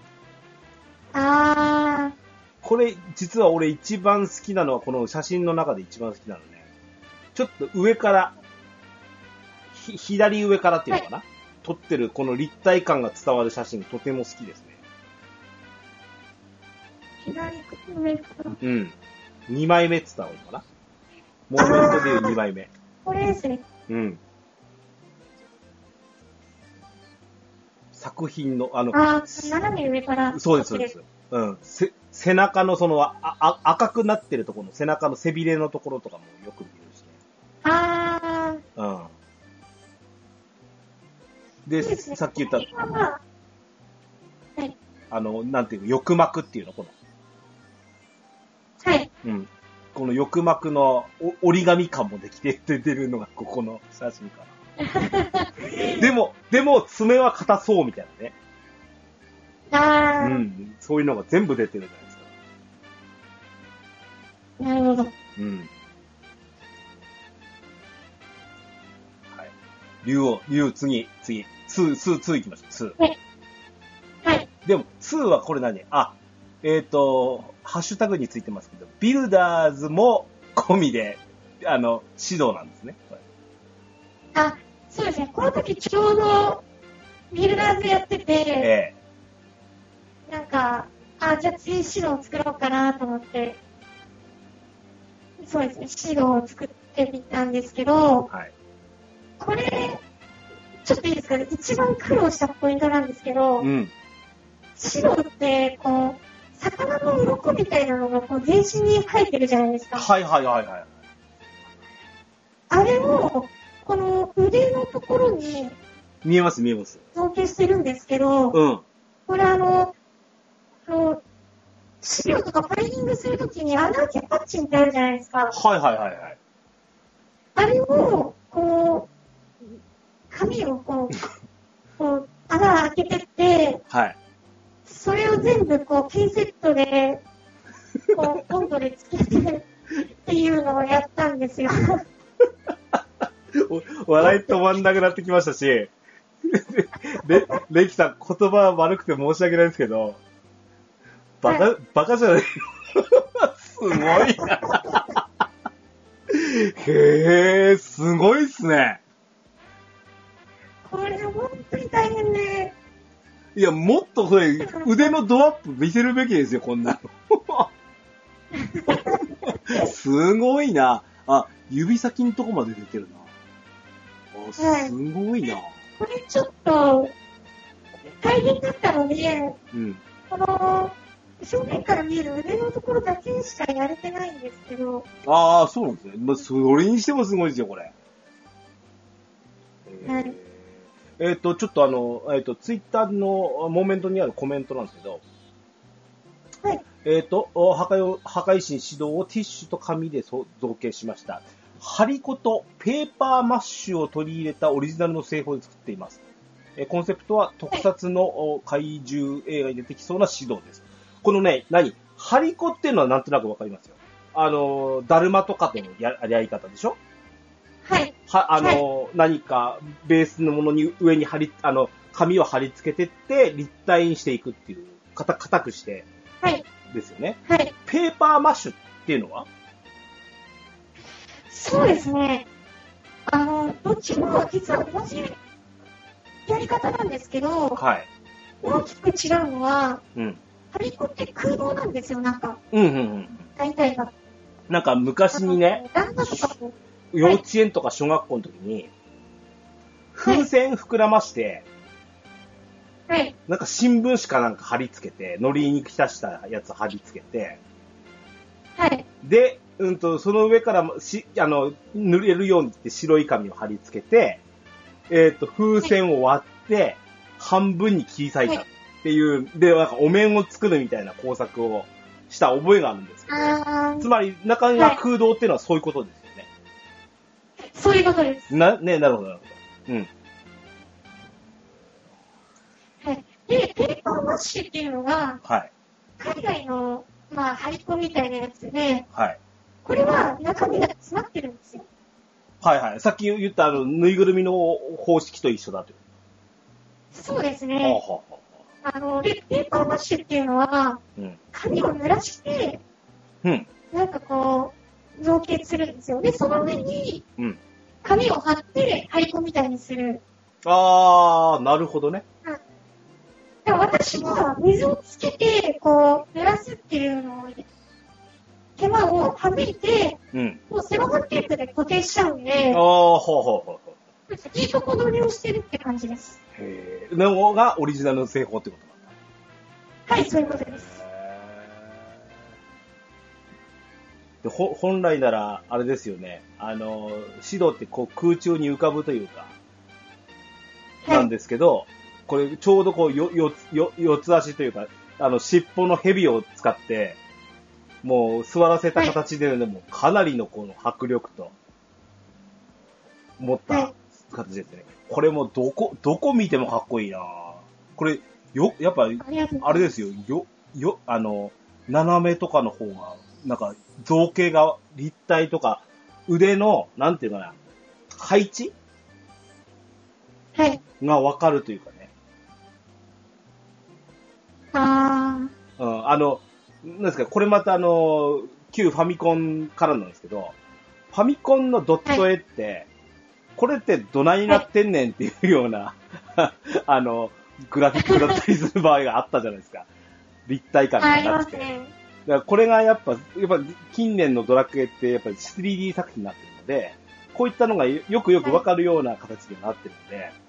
これ、実は俺一番好きなのは、この写真の中で一番好きなのね。ちょっと上から、左上からっていうのかな、はい、撮ってるこの立体感が伝わる写真とても好きですね。 左上から、 うん。2枚目って言ったのかな、モーメントでいう2枚目。 これですね。 うん。作品の、 斜め上から。 そうです、そうです。うん。背中のその、赤くなってるところの背中の背びれのところとかもよく見るしね。うん。で、さっき言った、 はい。 なんていうの、翼膜っていうの、この。 はい。 うん。この翼膜の折り紙感もできて出てるのがここの写真かな。でも爪は硬そうみたいなね。うん。そういうのが全部出てるじゃないですか。 なるほど。 うん。はい。竜、次、2行きましょう、2。 はい。はい。 でも、2はこれ何？ハッシュタグについてますけど、ビルダーズも込みで、指導なんですね。これ。 そうですね。この時ちょうど、ビルダーズやってて、なんか、じゃあ次指導を作ろうかなと思って、そうですね、指導を作ってみたんですけど、 はい。 これ、ちょっといいですかね、一番苦労したポイントなんですけど、 うん。 指導って、こう、魚の鱗みたいなのがこう全身に生えてるじゃないですか。 はいはいはいはい。 あれを、この腕のところに、 見えます見えます。 造形してるんですけど、 うん。 これ資料とかファイリングするときに穴開けパッチンってあるじゃないですか。 はいはいはいはい。 あれを、こう、紙をこう穴開けてって、 はい。 それを全部こう、ピンセットで、こう、温度でつけてっていうのをやったんですよ。 笑い止まんなくなってきましたし、レキさん、言葉悪くて申し訳ないんですけど、バカじゃないすごいな。へー、すごいっすね。 これ本当に大変で。 いや、もっとそれ、腕のドアップ見せるべきですよ、こんなの。すごいな。指先のとこまで出てるな。すごいな。 これちょっと、大変だったので、 うん。 この、正面から見える腕のところだけしかやれてないんですけど。 そうなんですね。まあ、それにしてもすごいですよ、これ。 はい。 ちょっとツイッターのモーメントにあるコメントなんですけど、 はい。 破壊神指導をティッシュと紙で造形しました。ハリコとペーパーマッシュを取り入れたオリジナルの製法で作っています。コンセプトは特撮の怪獣映画に出てきそうな指導です。このね、ハリコっていうのはなんとなくわかりますよ。ダルマとかとのやり方でしょ？ はい。 何かベースのものに上に紙を貼り付けてって立体にしていくっていう、硬くして。 はい。 ですよね。 はい。 ペーパーマッシュっていうのは？ そうですね。どっちも実は同じやり方なんですけど、 はい。 大きく違うのは、 うん。 ハリコって空洞なんですよ、なんか。 うんうんうん。 大体が。 なんか昔にね、 旦那とかも幼稚園とか小学校の時に、風船膨らまして、 はい。 なんか新聞紙かなんか貼り付けて、のりに浸したやつ貼り付けて、 はい。 で、その上から塗れるようにって白い紙を貼り付けて、風船を割って、半分に切り裂いたっていう、で、なんかお面を作るみたいな工作をした覚えがあるんですけど、つまり中が空洞っていうのはそういうことですよね。 そういうことです。 なるほど、なるほど。うん。 はい。で、ペーパーマッシュっていうのが、 はい。 海外の、ハリコみたいなやつで、 はい。 これは中身が詰まってるんですよ。 はいはい。さっき言ったぬいぐるみの方式と一緒だという。 そうですはあね。 はあはでペーパーマッシュっていうのは、 あ。 紙を濡らして、 うん。 なんかこう、造形するんですよ。で、その上にうん。うん。 紙を貼って張り子みたいにする。 あー、なるほどね。 でも私は水をつけて、こう、濡らすっていうのを、手間を省いて、 うん。 もうセロハンテープで固定しちゃうんあで、 ー、ほうほうほうほう。 いいとこ取りをしてるって感じです。 へー。のがオリジナルの製法ってことなんだ。 はい、そういうことです。 で本来なら、あれですよね。指導ってこう空中に浮かぶというか、なんですけど、これちょうどこう四つ足というか、尻尾の蛇を使って、もう座らせた形で、もうかなりのこの迫力と、持った形ですね。これもどこ見てもかっこいいなこれ、やっぱ、あれですよ、斜めとかの方が、なんか、造形が立体とか、腕の、なんていうかな、配置はい。 がわかるというかね。なんですか、これまた旧ファミコンからなんですけど、ファミコンのドット絵って、これってどないになってんねんっていうような、グラフィックだったりする場合があったじゃないですか。立体感がなくて。 ね。 だからこれがやっぱ近年のドラクエってやっぱり 3D 作品になってるので、こういったのがよくわかるような形になってる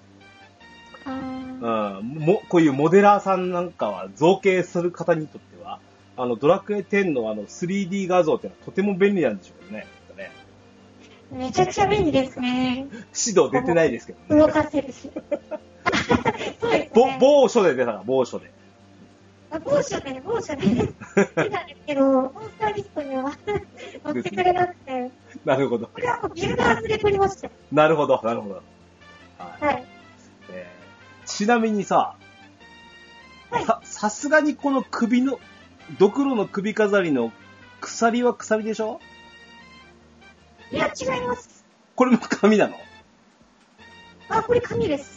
ので、こういうモデラーさんなんかは造形する方にとっては、ドラクエ10の3D 画像っていうのはとても便利なんでしょうね。 めちゃくちゃ便利ですね。 指導出てないですけど、 ね。動かせるし。そうですね。 某所で出たら、某所で。 某所で出たんですけど、モンスターリストには載ってくれなくて。 なるほど。 これはもうビルダーズで撮りました。 なるほど。はい。 はい。 ちなみにさ、さすがにこのドクロの首飾りの鎖は鎖でしょ？ いや、違います。 これも紙なの？ これ紙です。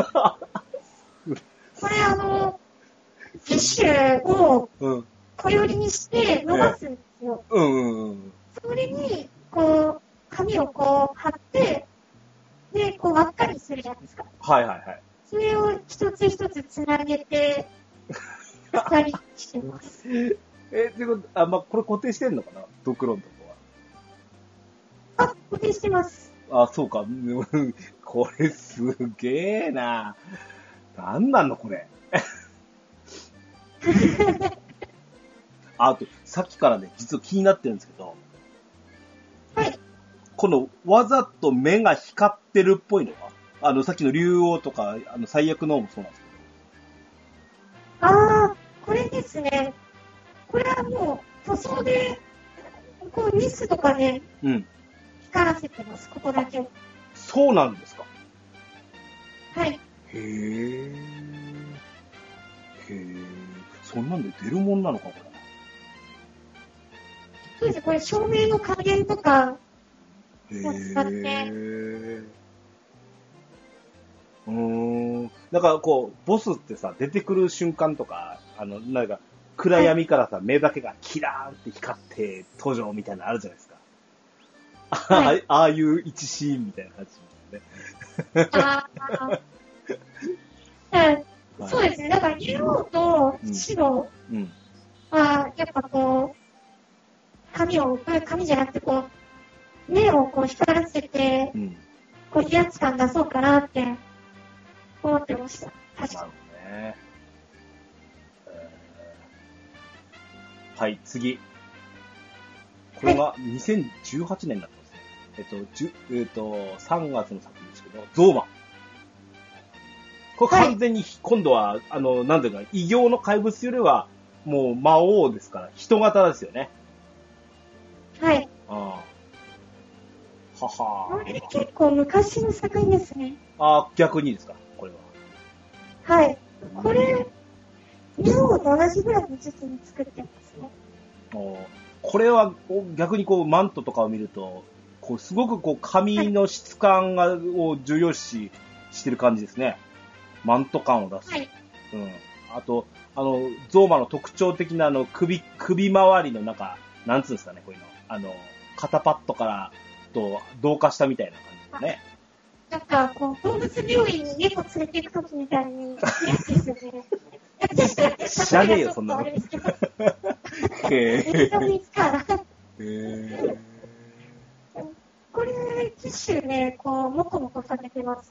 これティッシュを小寄りにして伸ばすんですよ。それに、こう、紙をこう貼って、で、こう輪っかにするじゃないですか。 はいはいはい。 それを一つ一つつなげて、鎖してます。 ってこと、これ固定してんのかな？ドクロのとこは。固定してます。 そうか。これすげえな。なんなのこれ。あと、さっきからね、実は気になってるんですけど、 はい。 このわざと目が光ってるっぽいのは、さっきの竜王とか、最悪のもそうなんですけど。これですね。これはもう、塗装で、こう、ニスとかで、光らせてます、ここだけ。 そうなんですか？ はい。 へー。そんなんで出るもんなのか、これ。 そうですね、これ照明の加減とかを使って。 だからこう、ボスってさ、出てくる瞬間とか、なんか、暗闇からさ、目だけがキラーンって光って登場みたいなのあるじゃないですか。はい、ああいう一シーンみたいな感じですね。 そうですね。だから、竜王と白は、やっぱこう、髪じゃなくて、こう、目をこう光らせて、こう、威圧感出そうかなって思ってました。確かに。 なるほどね。はい、次。これが2018年だったんですね。3月の作品ですけど、ゾーマ。これ完全に今度は、なんていうか、異形の怪物よりは、もう魔王ですから、人型ですよね。 はい。 はは。 これ結構昔の作品ですね。 逆にですか、これは。はい。これ、竜王と同じぐらいの時期に作ってますね。 これは逆にこうマントとかを見ると、 こう、すごくこう、髪の質感を重要視してる感じですね。マント感を出す。 はい。 うん。あと、ゾーマの特徴的な首周りのなんつうんですかね、こういうの。肩パッドからと同化したみたいな感じですね。 なんか、こう、動物病院に猫連れて行くときみたいに、やつですよね。 知らねえよ、そんなの。 あれですけど。 へ映像見つから。 ぇこれ、機種ね、こう、もこもこされてます。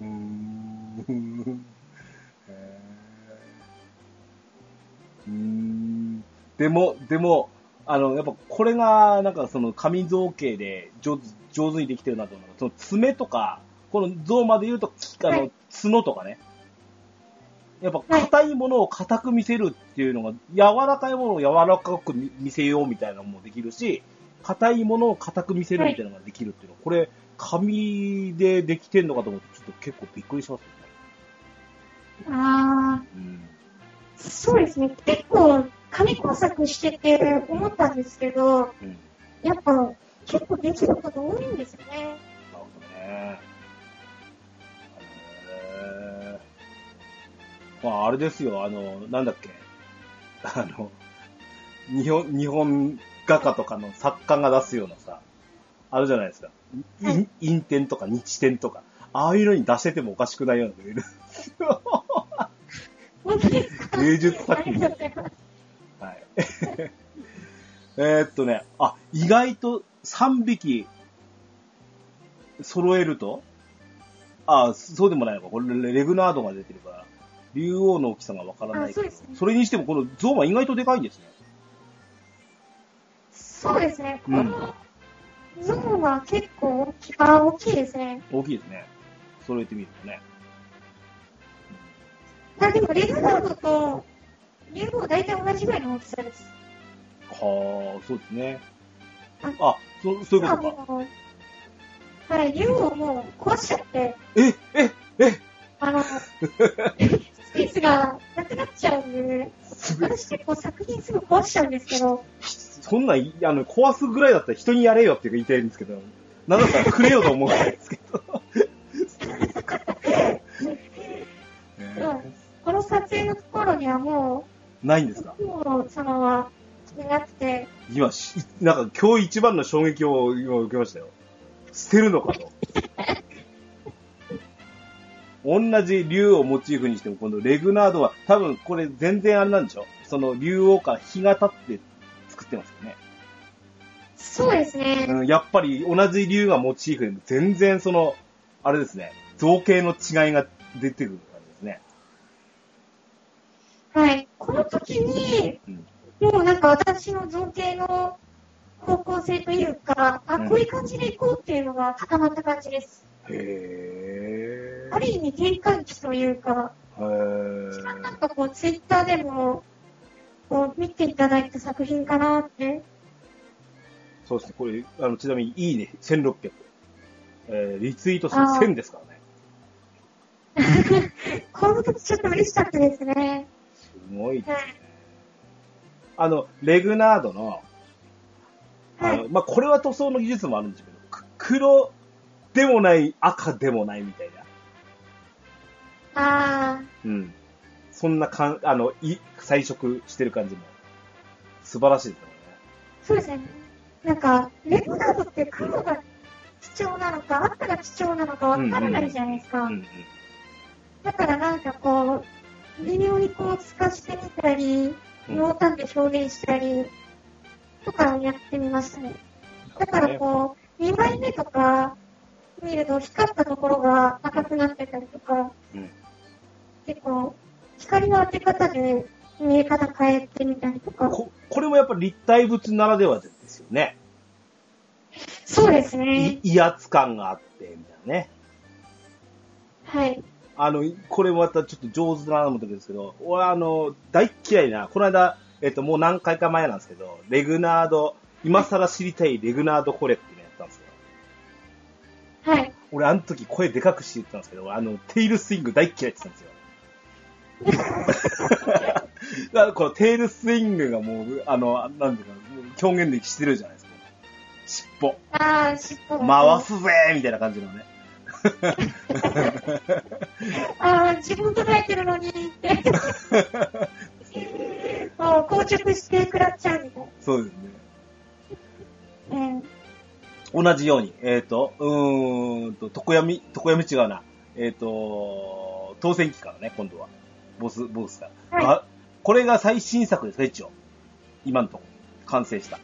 でも、やっぱこれが、なんかその紙造形で上手にできてるなと思うのが、その爪とか、このゾウまで言うと、角とかね。やっぱ硬いものを硬く見せるっていうのが、柔らかいものを柔らかく見せようみたいなのもできるし、硬いものを硬く見せるみたいなのができるっていうのは、これ、紙でできてんのかと思うと、ちょっと結構びっくりしますよね。 あー、そうですね。結構、紙工作してて思ったんですけど、やっぱ、結構できること多いんですよね。 なるほどね。まあ、あれですよ、なんだっけ。日本画家とかの作家が出すようなさ、あるじゃないですか。陰天とか日天とか、ああいうのに出しててもおかしくないようなのがいるんですよ。芸術作品。はい。意外と3匹揃えると、そうでもないのか。これ、レグナードが出てるから、竜王の大きさがわからないけど、それにしてもこのゾーンは意外とでかいんですね。 そうですね。このゾーンは結構大きいですね。 大きいですね。揃えてみるとね。 でも、レグナードと竜王大体同じぐらいの大きさです。 はあ、そうですね。そういうことか。 はい、竜王もう壊しちゃって。スペースがなくなっちゃうんで、私結構作品すぐ壊しちゃうんですけど。 そんな、壊すぐらいだったら人にやれよって言いたいんですけど、なんだったらくれよと思うんですけど。 この撮影のところにはもう、ないんですか？ もう、様は、いなくて。 今、なんか今日一番の衝撃を今受けましたよ。捨てるのかと。同じ竜をモチーフにしても、今度レグナードは、多分これ全然あれなんでしょ？その竜王から日が経って作ってますよね。 そうですね。 やっぱり同じ竜がモチーフでも全然あれですね、造形の違いが出てくる感じですね。 はい。この時に、もうなんか私の造形の方向性というか、こういう感じでいこうっていうのが固まった感じです。 へー。 ある意味転換期というか、なんかこうツイッターでも、こう見ていただいた作品かなって。 そうですね、これ、ちなみにいいね、1600。リツイート数1000ですからね。 この時ちょっと嬉しかったですね。 すごいですね。レグナードの、まあ、これは塗装の技術もあるんですけど、黒でもない、赤でもないみたいな。そんな彩色してる感じも、素晴らしいですよね。 そうですね。なんか、レグナードって黒が貴重なのか、赤が貴重なのかわからないじゃないですか。だからなんかこう、微妙にこう透かしてみたり、濃淡で表現したり、とかやってみましたね。だからこう、2枚目とか見ると光ったところが赤くなってたりとか、結構、光の当て方で見え方変えてみたりとか。 これもやっぱり立体物ならではですよね。 そうですね。 威圧感があって、みたいなね。 はい。 これもまたちょっと上手だなと思ったんですけど、俺大嫌いな、この間、もう何回か前なんですけど、レグナード、今更知りたいレグナードコレっていうのやったんですよ。 はい。 俺あの時声でかくして言ったんですけど、テイルスイング大嫌いって言ったんですよ。だからこのテールスイングがもう、なんていうか、表現でしてるじゃないですか。 尻尾。 ああ、尻尾。 回すぜみたいな感じのね。 ああ、自分捉えてるのにって。もう、硬直して食らっちゃうみたいな。 そうですね。同じように、常闇違うな。当選機からね、今度は。ボスが。 はい、 これが最新作ですか、一応。今のとこ完成した。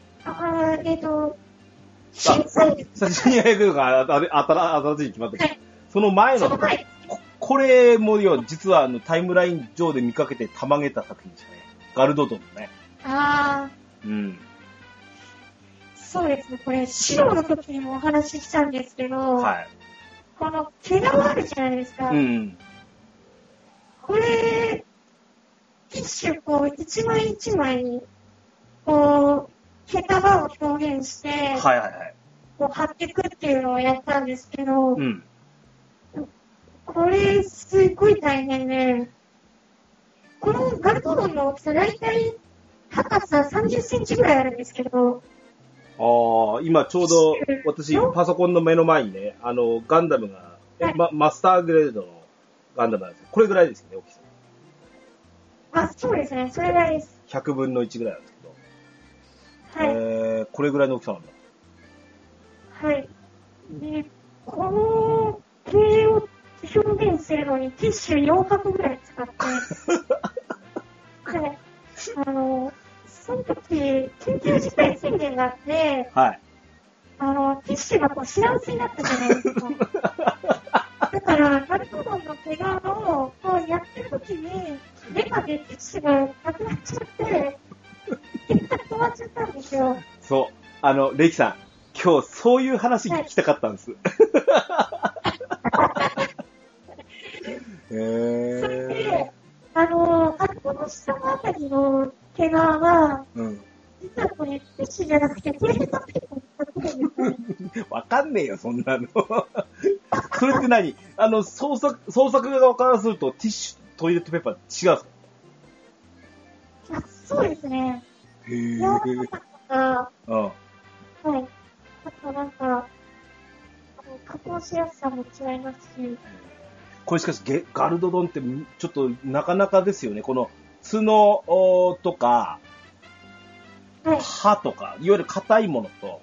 新作です。 新役が新しいに決まってる。はい、その前の、これも実はタイムライン上で見かけてたまげた作品でしたね。ガルドドンのね。 ああ。 うん。 そうですね。これ、白の時にもお話ししたんですけど、 はい。 この毛があるじゃないですか。 うん。 これ、一種こう、一枚一枚に、こう、毛束を表現して、 はいはいはい。 こう、貼っていくっていうのをやったんですけど、 うん。 これ、すっごい大変で、このガルドドンの大きさ、だいたい高さ30センチぐらいあるんですけど、 ああ、今ちょうど私パソコンの目の前にね、ガンダムが、マスターグレードのガンダムなんですよ。これぐらいですよね、大きさ。 あ、そうですね、それぐらいです。 100分の1ぐらいなんですけど。 はい。 これぐらいの大きさなんだ。 はい。で、この毛を表現するのにティッシュ4箱ぐらい使って、で、その時、緊急事態宣言があって、 はい。 ティッシュがこう品薄になったじゃないですか。だから、ガルドドンの毛皮をこうやってる時に、レバでティッシュがなくなっちゃって、結果止まっちゃったんですよ。 そう。レイキさん、今日そういう話聞きたかったんです。 それで、この下のあたりの毛皮は、実はこれ、ティッシュじゃなくて、トイレットペーパー使ってるんですよね。 わかんねえよ、そんなの。それって何創作側からすると、ティッシュ、トイレットペーパー違うんですか？ あ、そうですね。 へぇー。 柔らかさとか、はい。あとなんか、加工しやすさも違いますし。 これしかし、ガルドドンってちょっとなかなかですよね。この角とか、 はい、 歯とか、いわゆる硬いものと、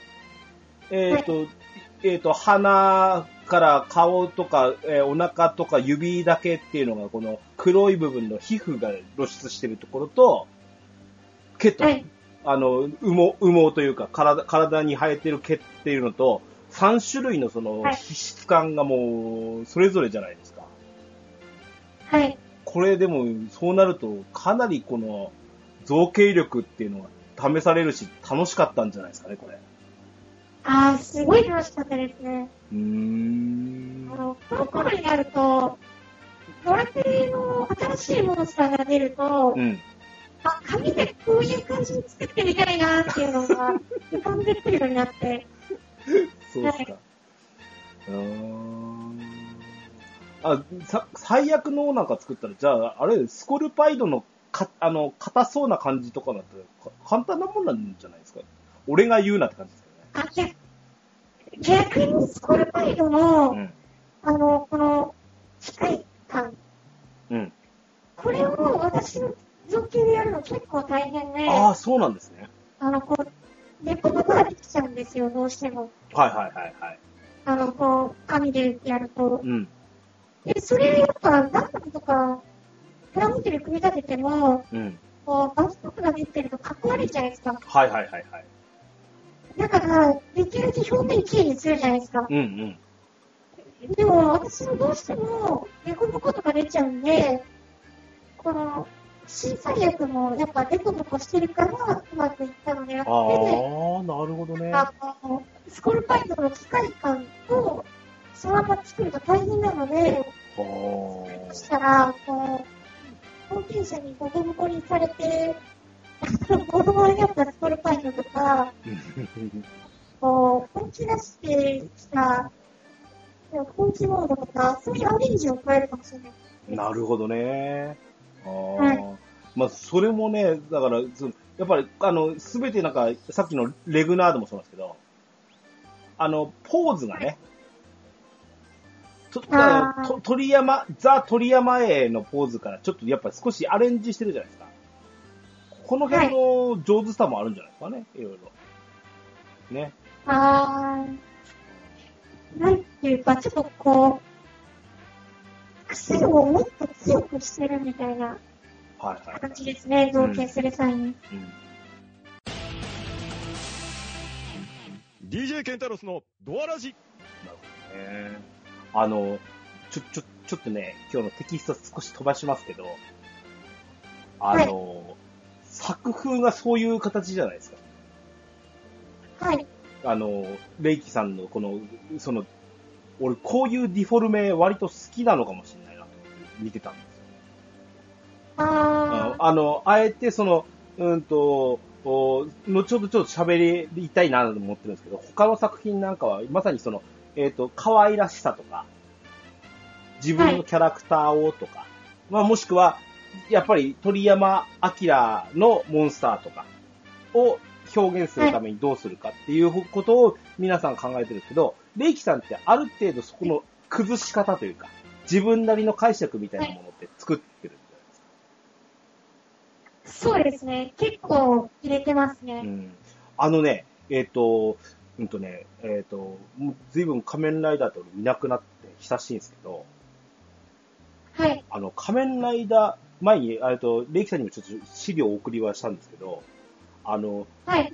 鼻から顔とか、お腹とか指だけっていうのが、この黒い部分の皮膚が露出してるところと、毛と、はい、羽毛というか体に生えてる毛っていうのと、3種類のその皮質感がもうそれぞれじゃないですか。 はい。 これでもそうなるとかなりこの造形力っていうのが試されるし楽しかったんじゃないですかね、これ。 ああ、すごい楽しかったですね。この頃になると、ドラクエの新しいモンスターが出ると、紙でこういう感じに作ってみたいなっていうのが浮かんでくるようになって。 そうですか。最悪のなんか作ったら、じゃあ、あれ、スコルパイドの硬そうな感じとかだったら、簡単なもんなんじゃないですか。俺が言うなって感じですよね。 逆にスコルパイドの、この、機械感。これを私の造形でやるの結構大変で。 ああ、そうなんですね。 デコボコができちゃうんですよ、どうしても。 はいはいはいはい。 紙でやると。で、それやっぱ、ガンダムとか、プラモデル組み立てても、バストとかが出てるとかっこ悪いじゃないですか。 はいはいはいはい。 だから、できるだけ表面きれいにするじゃないですか。でも、私もどうしても、デコボコとか出ちゃうんで、この、小さいやつもやっぱデコボコしてるからうまくいったのであって、 ああ、なるほどね。 スコルパイドの機械感とそのまま作ると大変なので、そしたら、後継者にボコボコにされて、ボロボロになったスコルパイドとか、本気出してきた、本気モードとか、そういうアレンジを加えるかもしれない。 なるほどね。まあ、それもね、だから、やっぱり、すべてなんか、さっきのレグナードもそうなんですけど、 ポーズがね、 あザ・鳥山Aのポーズからちょっとやっぱり少しアレンジしてるじゃないですか。この辺の上手さもあるんじゃないですかね、いろいろ。ね。 なんていうか、ちょっとこう、癖をもっと強くしてるみたいな感じですね、造形する際に。 DJ ケンタロスのドアラジ。 なるほどね。ちょっとね、今日のテキスト少し飛ばしますけど、作風がそういう形じゃないですか。 はい。 レイキさんの俺こういうディフォルメ割と好きなのかもしれないなと思って見てたんですよ。あえて後ほどちょっと喋りたいなと思ってるんですけど、他の作品なんかはまさに可愛らしさとか、自分のキャラクターをとか、もしくは、やっぱり鳥山明のモンスターとかを表現するためにどうするかっていうことを皆さん考えてるんですけど、レイキさんってある程度そこの崩し方というか、自分なりの解釈みたいなものって作ってるんじゃないですか。 そうですね。結構入れてますね。 ずいぶん仮面ライダーって俺見なくなって久しいんですけど、 はい。 仮面ライダー、前に、レイキさんにもちょっと資料をお送りはしたんですけど、 はい。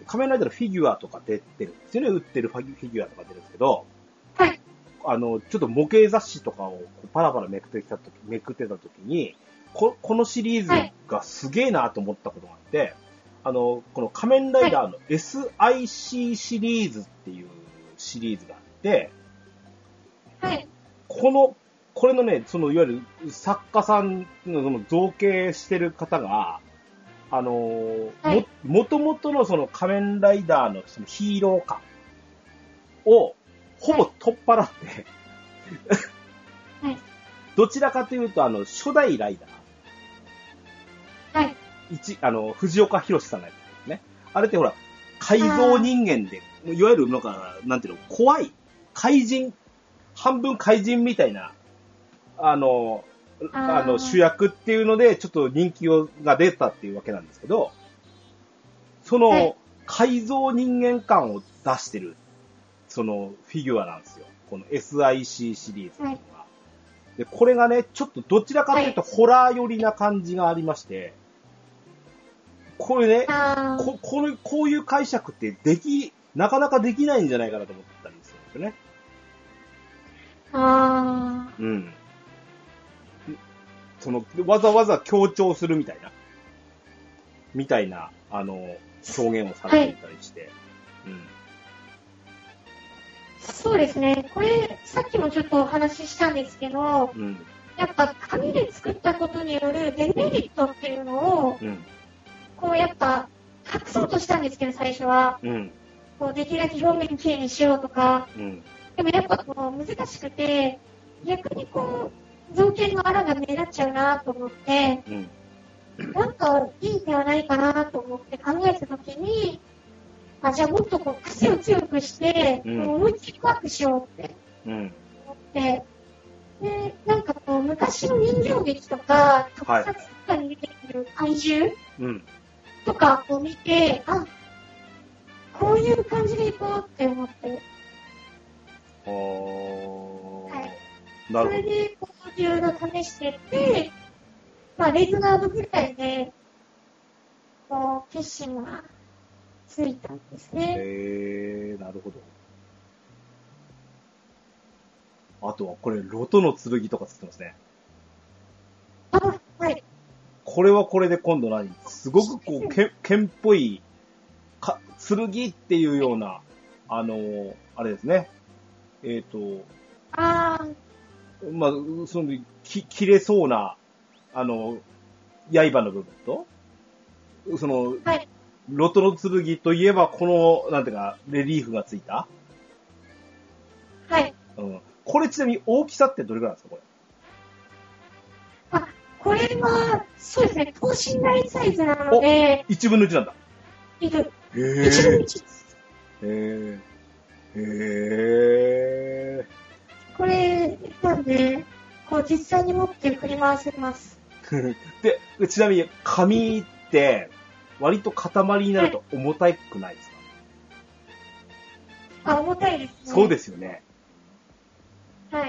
仮面ライダーのフィギュアとか出てるんですよね。売ってるフィギュアとか出るんですけど、 はい。 ちょっと模型雑誌とかをパラパラめくってた時に、このシリーズがすげえなと思ったことがあって、この仮面ライダーの SIC シリーズっていうシリーズがあって、 はい。 これのね、いわゆる作家さんの造形してる方が、もともとの仮面ライダーのヒーロー感をほぼ取っ払って、 はい。 どちらかというと初代ライダー。 はい。 藤岡弘さんがやってるんですね。あれってほら、改造人間で、いわゆるなんていうの、怖い、怪人、半分怪人みたいな、主役っていうので、ちょっと人気が出たっていうわけなんですけど、改造人間感を出してる、フィギュアなんですよ。この SIC シリーズっていうのが。で、これがね、ちょっとどちらかというと、ホラー寄りな感じがありまして、これね、こういう解釈ってなかなかできないんじゃないかなと思ったりするんですよね。うん。わざわざ強調するみたいな、表現をされていたりして。 そうですね。これ、さっきもちょっとお話ししたんですけど、やっぱ紙で作ったことによるデメリットっていうのを、こうやっぱ隠そうとしたんですけど、最初は。こうできるだけ表面きれいにしようとか。でもやっぱ難しくて、逆に造形の荒が目立っちゃうなと思って、なんかいい手はないかなと思って考えたときに、じゃあもっと癖を強くして、思いっきり怖くしようって思って、で、なんか昔の人形劇とか、特撮とかに出てくる怪獣とかを見て、こういう感じでいこうって思って。それで、いろいろ試してって、レズナードぐらいで、決心がついたんですね。 なるほど。あとはこれ、ロトの剣とかつってますね。 はい。 これはこれで今度すごく剣っぽい、剣っていうような、あれですね。切れそうな、刃の部分と、ロトの剣といえば、なんていうか、レリーフがついた。 はい。 これちなみに大きさってどれくらいなんですか、 これ。これは、そうですね、等身大サイズなので。 1分の1なんだ。 1分の1です。 へこれ、なんで、こう実際に持って振り回せます。 で、ちなみに紙って割と塊になると重たくないですか？ あ、重たいですね。 そうですよね。 はい。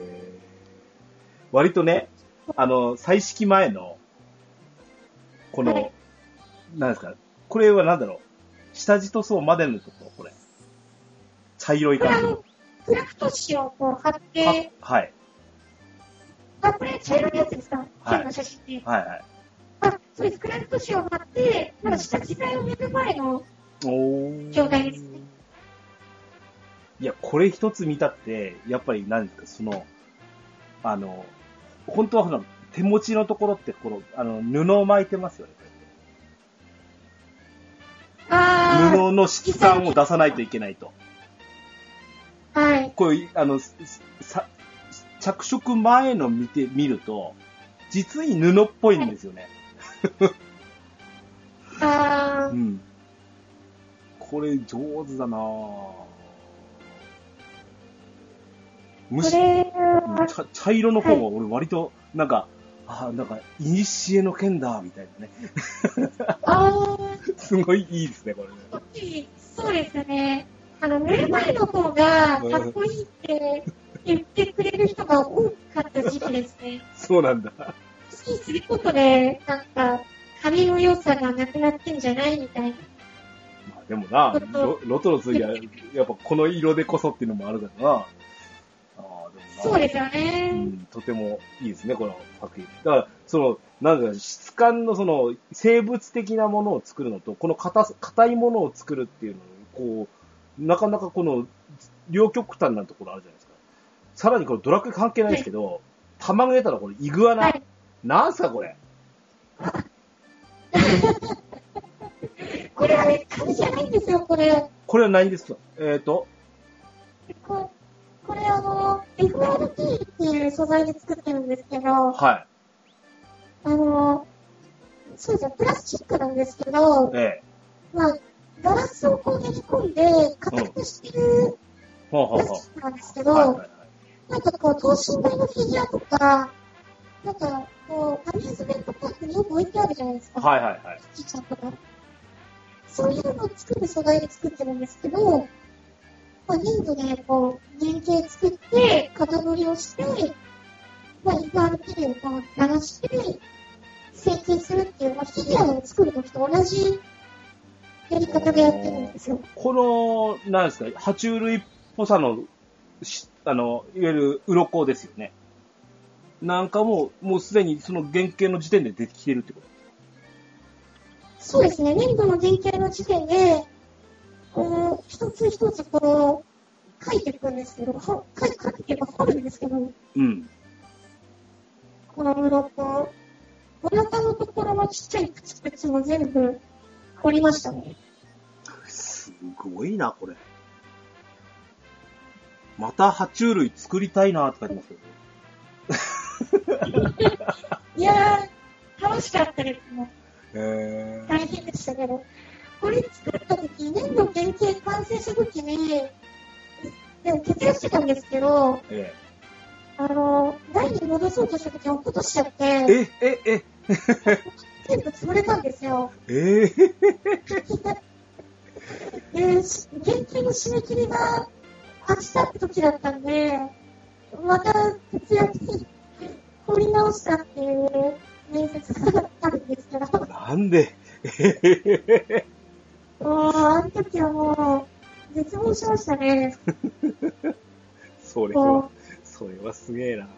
割とね、彩色前の、この、 はい、 なんですか、これはなんだろう、下地塗装までのところ、これ。茶色い感じ。 クラフト紙をこう貼って、 はい。 あ、これ茶色いやつですか？ はい。 の写真で。 はいはい。 あ、そうです。クラフト紙を貼って、まだ下地材を塗る前の状態ですね。 いや、これ一つ見たって、やっぱり何ですか、本当は手持ちのところって、布を巻いてますよね。布の質感を出さないといけないと。 はい。 こういう、着色前の見ると、実に布っぽいんですよね。 はい、 うん。これ上手だなぁ。むしろ、茶色の方は俺割と、なんか、いにしえの剣だ、みたいなね。すごいいいですね、これね。そうですね。塗る前の方が、かっこいいって言ってくれる人が多かった時期ですね。 そうなんだ。 好きすることで、なんか、髪の良さがなくなってんじゃないみたいな。 まあでもな、ロトの次は、やっぱこの色でこそっていうのもあるからな。 そうですよね、 うん。とてもいいですね、この作品。だから、なんか質感の生物的なものを作るのと、この硬いものを作るっていうのを、こう、なかなか両極端なところあるじゃないですか。さらにこのドラクエ関係ないですけど、はい、卵出たらこれイグアナ。はい、なんすかこれ。 これはね、紙じゃないんですよ、これ。 これは何ですか？ これFRP っていう素材で作ってるんですけど、 はい。 そうですね、プラスチックなんですけど、まあ、ガラスをこう練り込んで、硬くしてるプラスチックなんですけど、なんかこう、等身大のフィギュアとか、なんかこう、アミューズメントパークによく置いてあるじゃないですか。 はいはいはい。 ちっちゃいとか。そういうのを作る素材で作ってるんですけど、まあ、粘土でこう、原型作って、型取りをして、まあ、FRP をこう、流して、成形するっていう、まあ、フィギュアを作るときと同じやり方でやってるんですよ。 この、なんですか、爬虫類っぽさの、いわゆる鱗ですよね。なんかもうすでにその原型の時点で出てきてるってことですか？ そうですね。粘土の原型の時点で、こう、一つ一つこう、書いていくんですけど、書いていく掘るんですけど、 うん。 この鱗、お腹のところのちっちゃいプチプチも全部掘りましたね。 すごいな、これ。また爬虫類作りたいなって書いてますけど。 いやー、楽しかったですね。大変でしたけど。これ作った時、粘土原型完成した時に、でも徹夜してたんですけど、台に戻そうとした時落っことしちゃって、全部潰れたんですよ。で、原型の締め切りが明日って時だったんで、また徹夜に掘り直したっていう面接があるんですけど。 なんであの時はもう、絶望しましたね。 それはすげえな。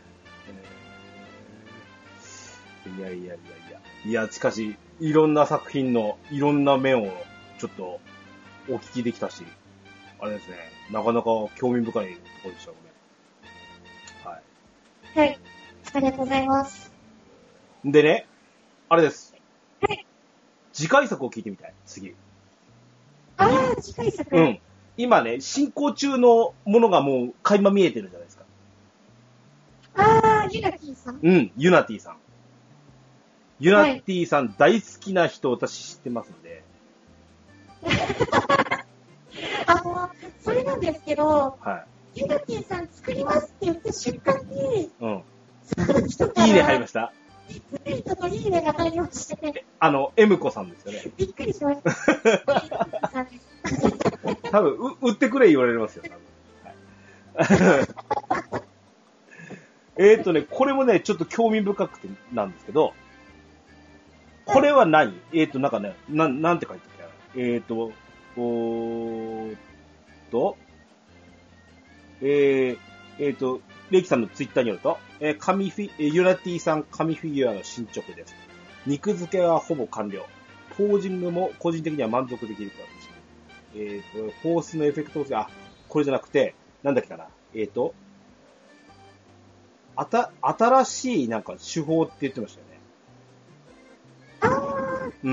いや、しかし、いろんな作品の、いろんな面を、ちょっと、お聞きできたし、あれですね、なかなか興味深いところでしたね。 はい。はい。ありがとうございます。 でね、あれです。 はい。 次回作を聞いてみたい、次。 次回作。 うん。今ね、進行中のものがもう垣間見えてるじゃないですか。 ユナティさん。 うん、ユナティさん。ユナティさん大好きな人私知ってますので。 それなんですけど、 はゆなぴーさん作りますって言った瞬間に、 い。うん。 その人から、 いいね入りました。 リツイートといいねが入りまして、 M 子さんですよね。 びっくりしました。 多分、売ってくれ言われますよ、多分。はい、これもね、ちょっと興味深くてなんですけど、これは何？なんかね、なんて書いてあるレイキさんのツイッターによると、ユナティさん紙フィギュアの進捗です。肉付けはほぼ完了。ポージングも個人的には満足できるからです。フォースのエフェクトこれじゃなくて、なんだっけかな。新しいなんか手法って言ってましたよね。うん。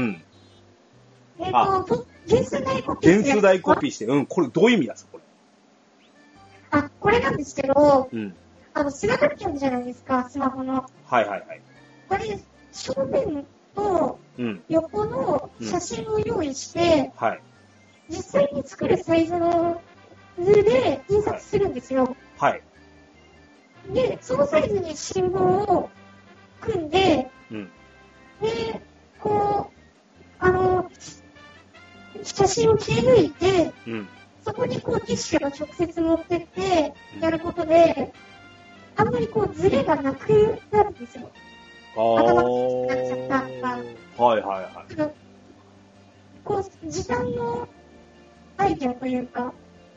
原数大コピー。 原数大コピーして、これどういう意味ですか、これ。 これなんですけど、 うん。 姿ってあるじゃないですか、スマホの。 はいはいはい。 これ、正面と横の写真を用意して、 はい。 実際に作るサイズの図で印刷するんですよ。 はい。 で、そのサイズに信号を組んで、で、こう、写真を切り抜いて、そこにこうティッシュを直接持ってってやることで、あんまりこうズレがなくなるんですよ。頭が大きくなっちゃったとか。 はいはいはい。 こう、時短のアイデアというか。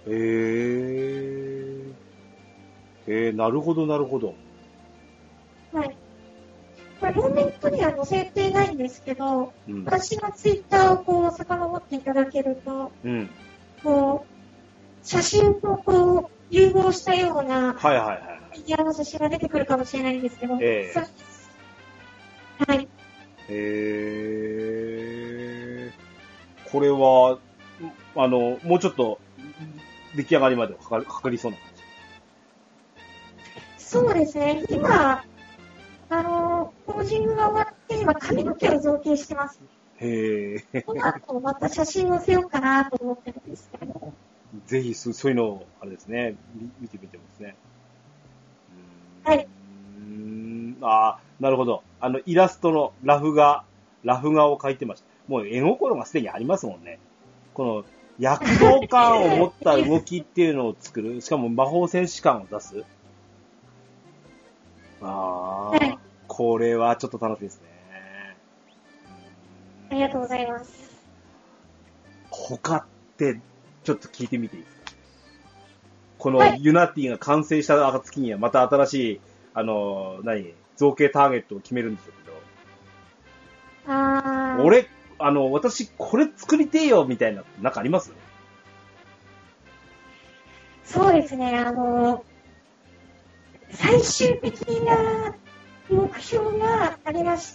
なるほどなるほど。 はい。これ、モーメントには載せてないんですけど、私のツイッターをこう、遡っていただけると、こう、写真とこう、融合したような、フィギュアの写真が出てくるかもしれないんですけど、そうです。はい。 これは、もうちょっと、出来上がりまでかかりそうな感じ。 そうですね。今、ポージングが終わって、今、髪の毛を造形してます。この後、また写真載せようかなと思ってるんですけど。 ぜひ、そういうのを、あれですね、見てみてますね。 はい。 なるほど。イラストのラフ画を描いてました。もう絵心がすでにありますもんね。この、躍動感を持った動きっていうのを作る。しかも魔法戦士感を出す。これはちょっと楽しみですね。 ありがとうございます。 他って、ちょっと聞いてみていいですか？このユナティが完成した暁にはまた新しい、造形ターゲットを決めるんでしょうけど。私これ作りてえよみたいな、なんかあります？ そうですね、最終的な目標がありまして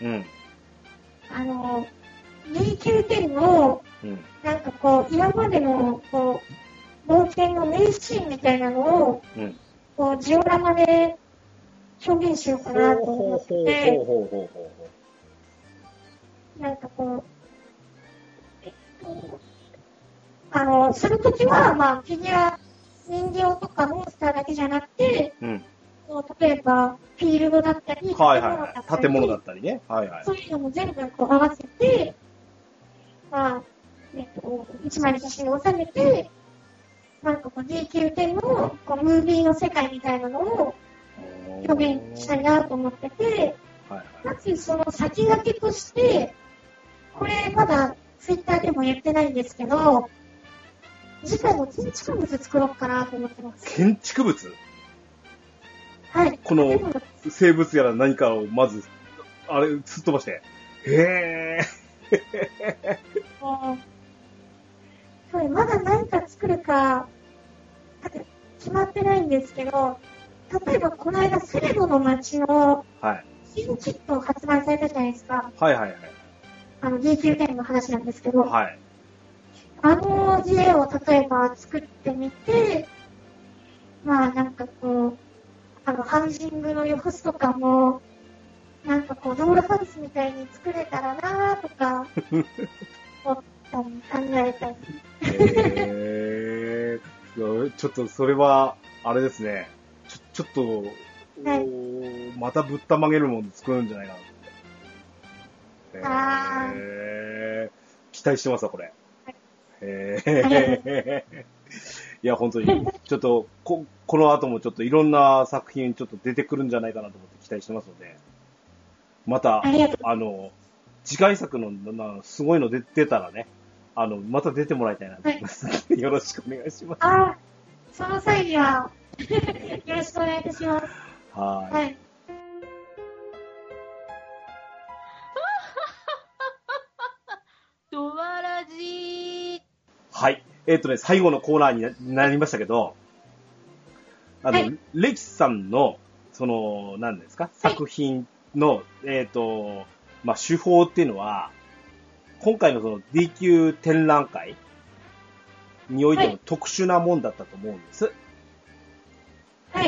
、D910 の、なんかこう、今までの、こう、冒険の名シーンみたいなのを、こう、ジオラマで表現しようかなと思って、なんかこう、するときは、まあ、フィギュア、人形とかモンスターだけじゃなくて、例えば、フィールドだったり、 建物だったりね。 そういうのも全部こう合わせて、まあ、一枚の写真を収めて、なんかこう D910 のこうムービーの世界みたいなのを表現したいなと思ってて、かつその先駆けとして、これまだツイッターでも言ってないんですけど、次回も建築物作ろうかなと思ってます。 建築物？ はい。 この生物やら何かをまず、すっ飛ばして。 それまだ何か作るか、決まってないんですけど、例えばこの間セレドの街の新キット発売されたじゃないですか。D910 の話なんですけど、家を例えば作ってみて、まあなんかこう、ハウジングの様子とかも、なんかこう、ドールハウスみたいに作れたらなーとか、考えたり。 やちょっとそれは、あれですね。ちょっと、 はいまたぶったまげるもの作るんじゃないかなって。 あ期待してますわ、これ。 ありがとういや、本当に、ちょっと、この後もちょっといろんな作品ちょっと出てくるんじゃないかなと思って期待してますので、また、 ありがとう次回作の、すごいの出たらね、また出てもらいたいなと思います。よろしくお願いします。 ああ、その際には、よろしくお願いいたします。 はい。 はい。 ドワラジー。 はい。最後のコーナーになりましたけど、 はいレキさんの、何ですか、作品の、手法っていうのは、今回のその D 級展覧会においても特殊なもんだったと思うんです。 はい。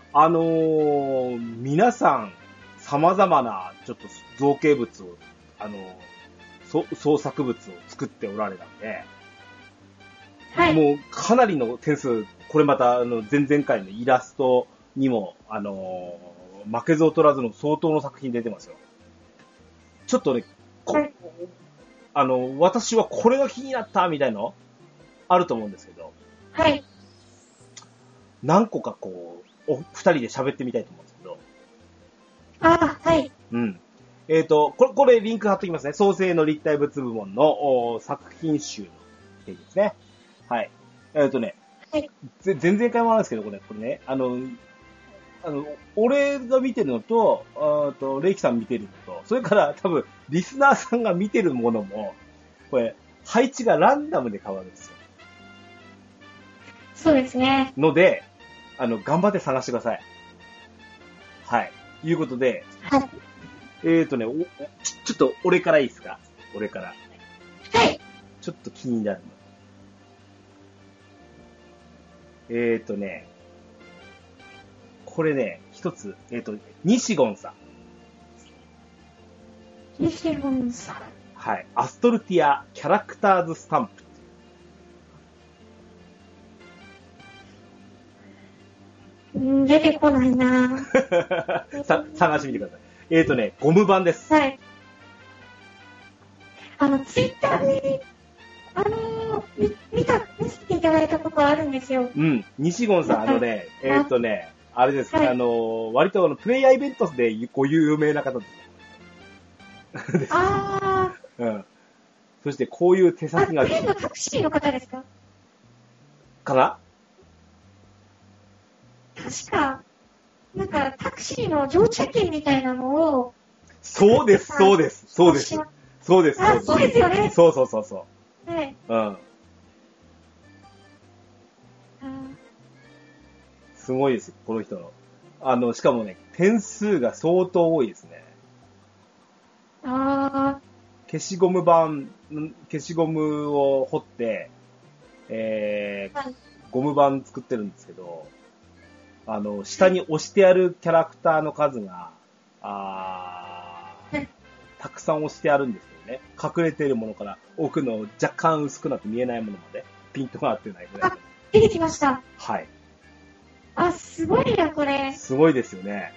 皆さん、様々な、ちょっと造形物を、創作物を作っておられたんで、 はい。 もうかなりの点数、これまた前々回のイラストにも、負けず劣らずの相当の作品出てますよ。ちょっとね、 はい私はこれが気になったみたいのあると思うんですけど、 はい。 何個か二人で喋ってみたいと思うんですけど、 ああ、はい。 うん。これリンク貼っときますね。創生の立体物部門の作品集のページですね。はい。 はい。 前々回もあるんですけど、これね、俺が見てるのと、レイキさん見てるのと、それから多分、リスナーさんが見てるものも、これ、配置がランダムで変わるんですよ。 そうですね。 ので、頑張って探してください。はい。いうことで、 はい。 ちょっと俺からいいですか？俺から。 はい。 ちょっと気になるの。これね、一つ、西ゴンさん。 西本さん。 はい。アストルティアキャラクターズスタンプって出てこないないう探してみてください。ゴム版です。 はい。ツイッターで、見せていただいたことあるんですよ。 うん。西ゴンさん、あれです。 はい割とプレイヤーイベントでご有名な方です。 あうん。そしてこういう手あ、 先が、 プレイのタクシーの方ですか？ かな？ 確か、なんかタクシーの乗車券みたいなのを、 そうです、そうです、そうです。そうです、 あ、そうですよね。 そうそうそうそはい。 う。うん。すごいです、この人の。しかもね、点数が相当多いですね。 あ消しゴムを彫って、 はいゴム板作ってるんですけど、下に押してあるキャラクターの数が、たくさん押してあるんですけどね。隠れているものから奥の若干薄くなって見えないものまで、ピントが合ってないぐらいで。 出てきました。 はい。 あ、すごいな、これ。 すごいですよね。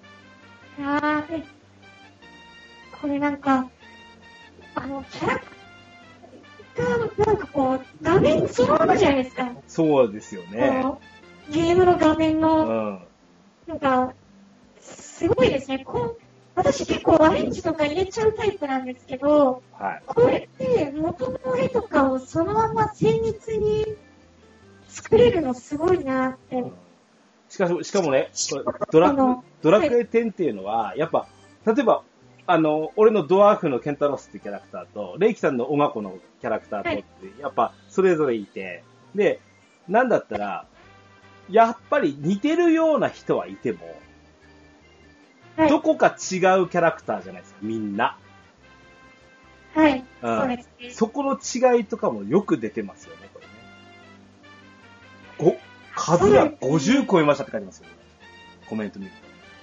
これなんか、キャラクター、なんかこう、画面そのままじゃないですか。 そうですよね。 こうゲームの画面うの、 ん。 なんか、すごいですね。私結構アレンジとか入れちゃうタイプなんですけど、 はい。 これって元の絵とかをそのまま精密に作れるのすごいなって。 うんしかもね、ドラクエ10っていうのは、やっぱ、例えば、俺のドワーフのケンタロスっていうキャラクターと、レイキさんのオガコのキャラクターとって、やっぱ、それぞれいて、で、なんだったら、やっぱり似てるような人はいても、 はい。 どこか違うキャラクターじゃないですか、みんな。 はい。 うんそうですね。 そこの違いとかもよく出てますよね、これね。数が50超えましたって書いてますよ、ね、コメント見る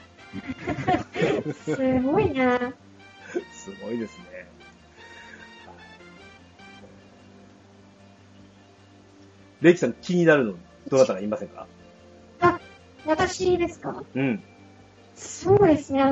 すごいな。 と。すごいですね。 レイキさん気になるの、どなたかいませんか？ あ、私ですか？ うん。 そうですね、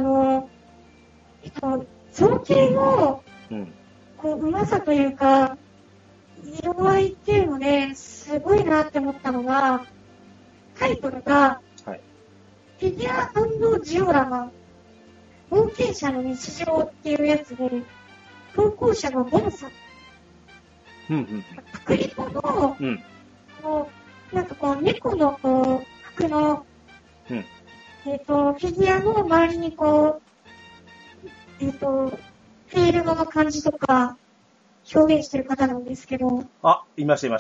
造形の、 うん。 こう、うまさというか、色合いっていうので、すごいなって思ったのが、タイトルが、 はい。 フィギュア&ジオラマ、冒険者の日常っていうやつで、投稿者がボンさん。 うん。 パクリコの、 うん。 こう、なんかこう、猫のこう、服の、 うん。 フィギュアの周りにこう、フィールドの感じとか、表現してる方なんですけど、 あ、いました、いました。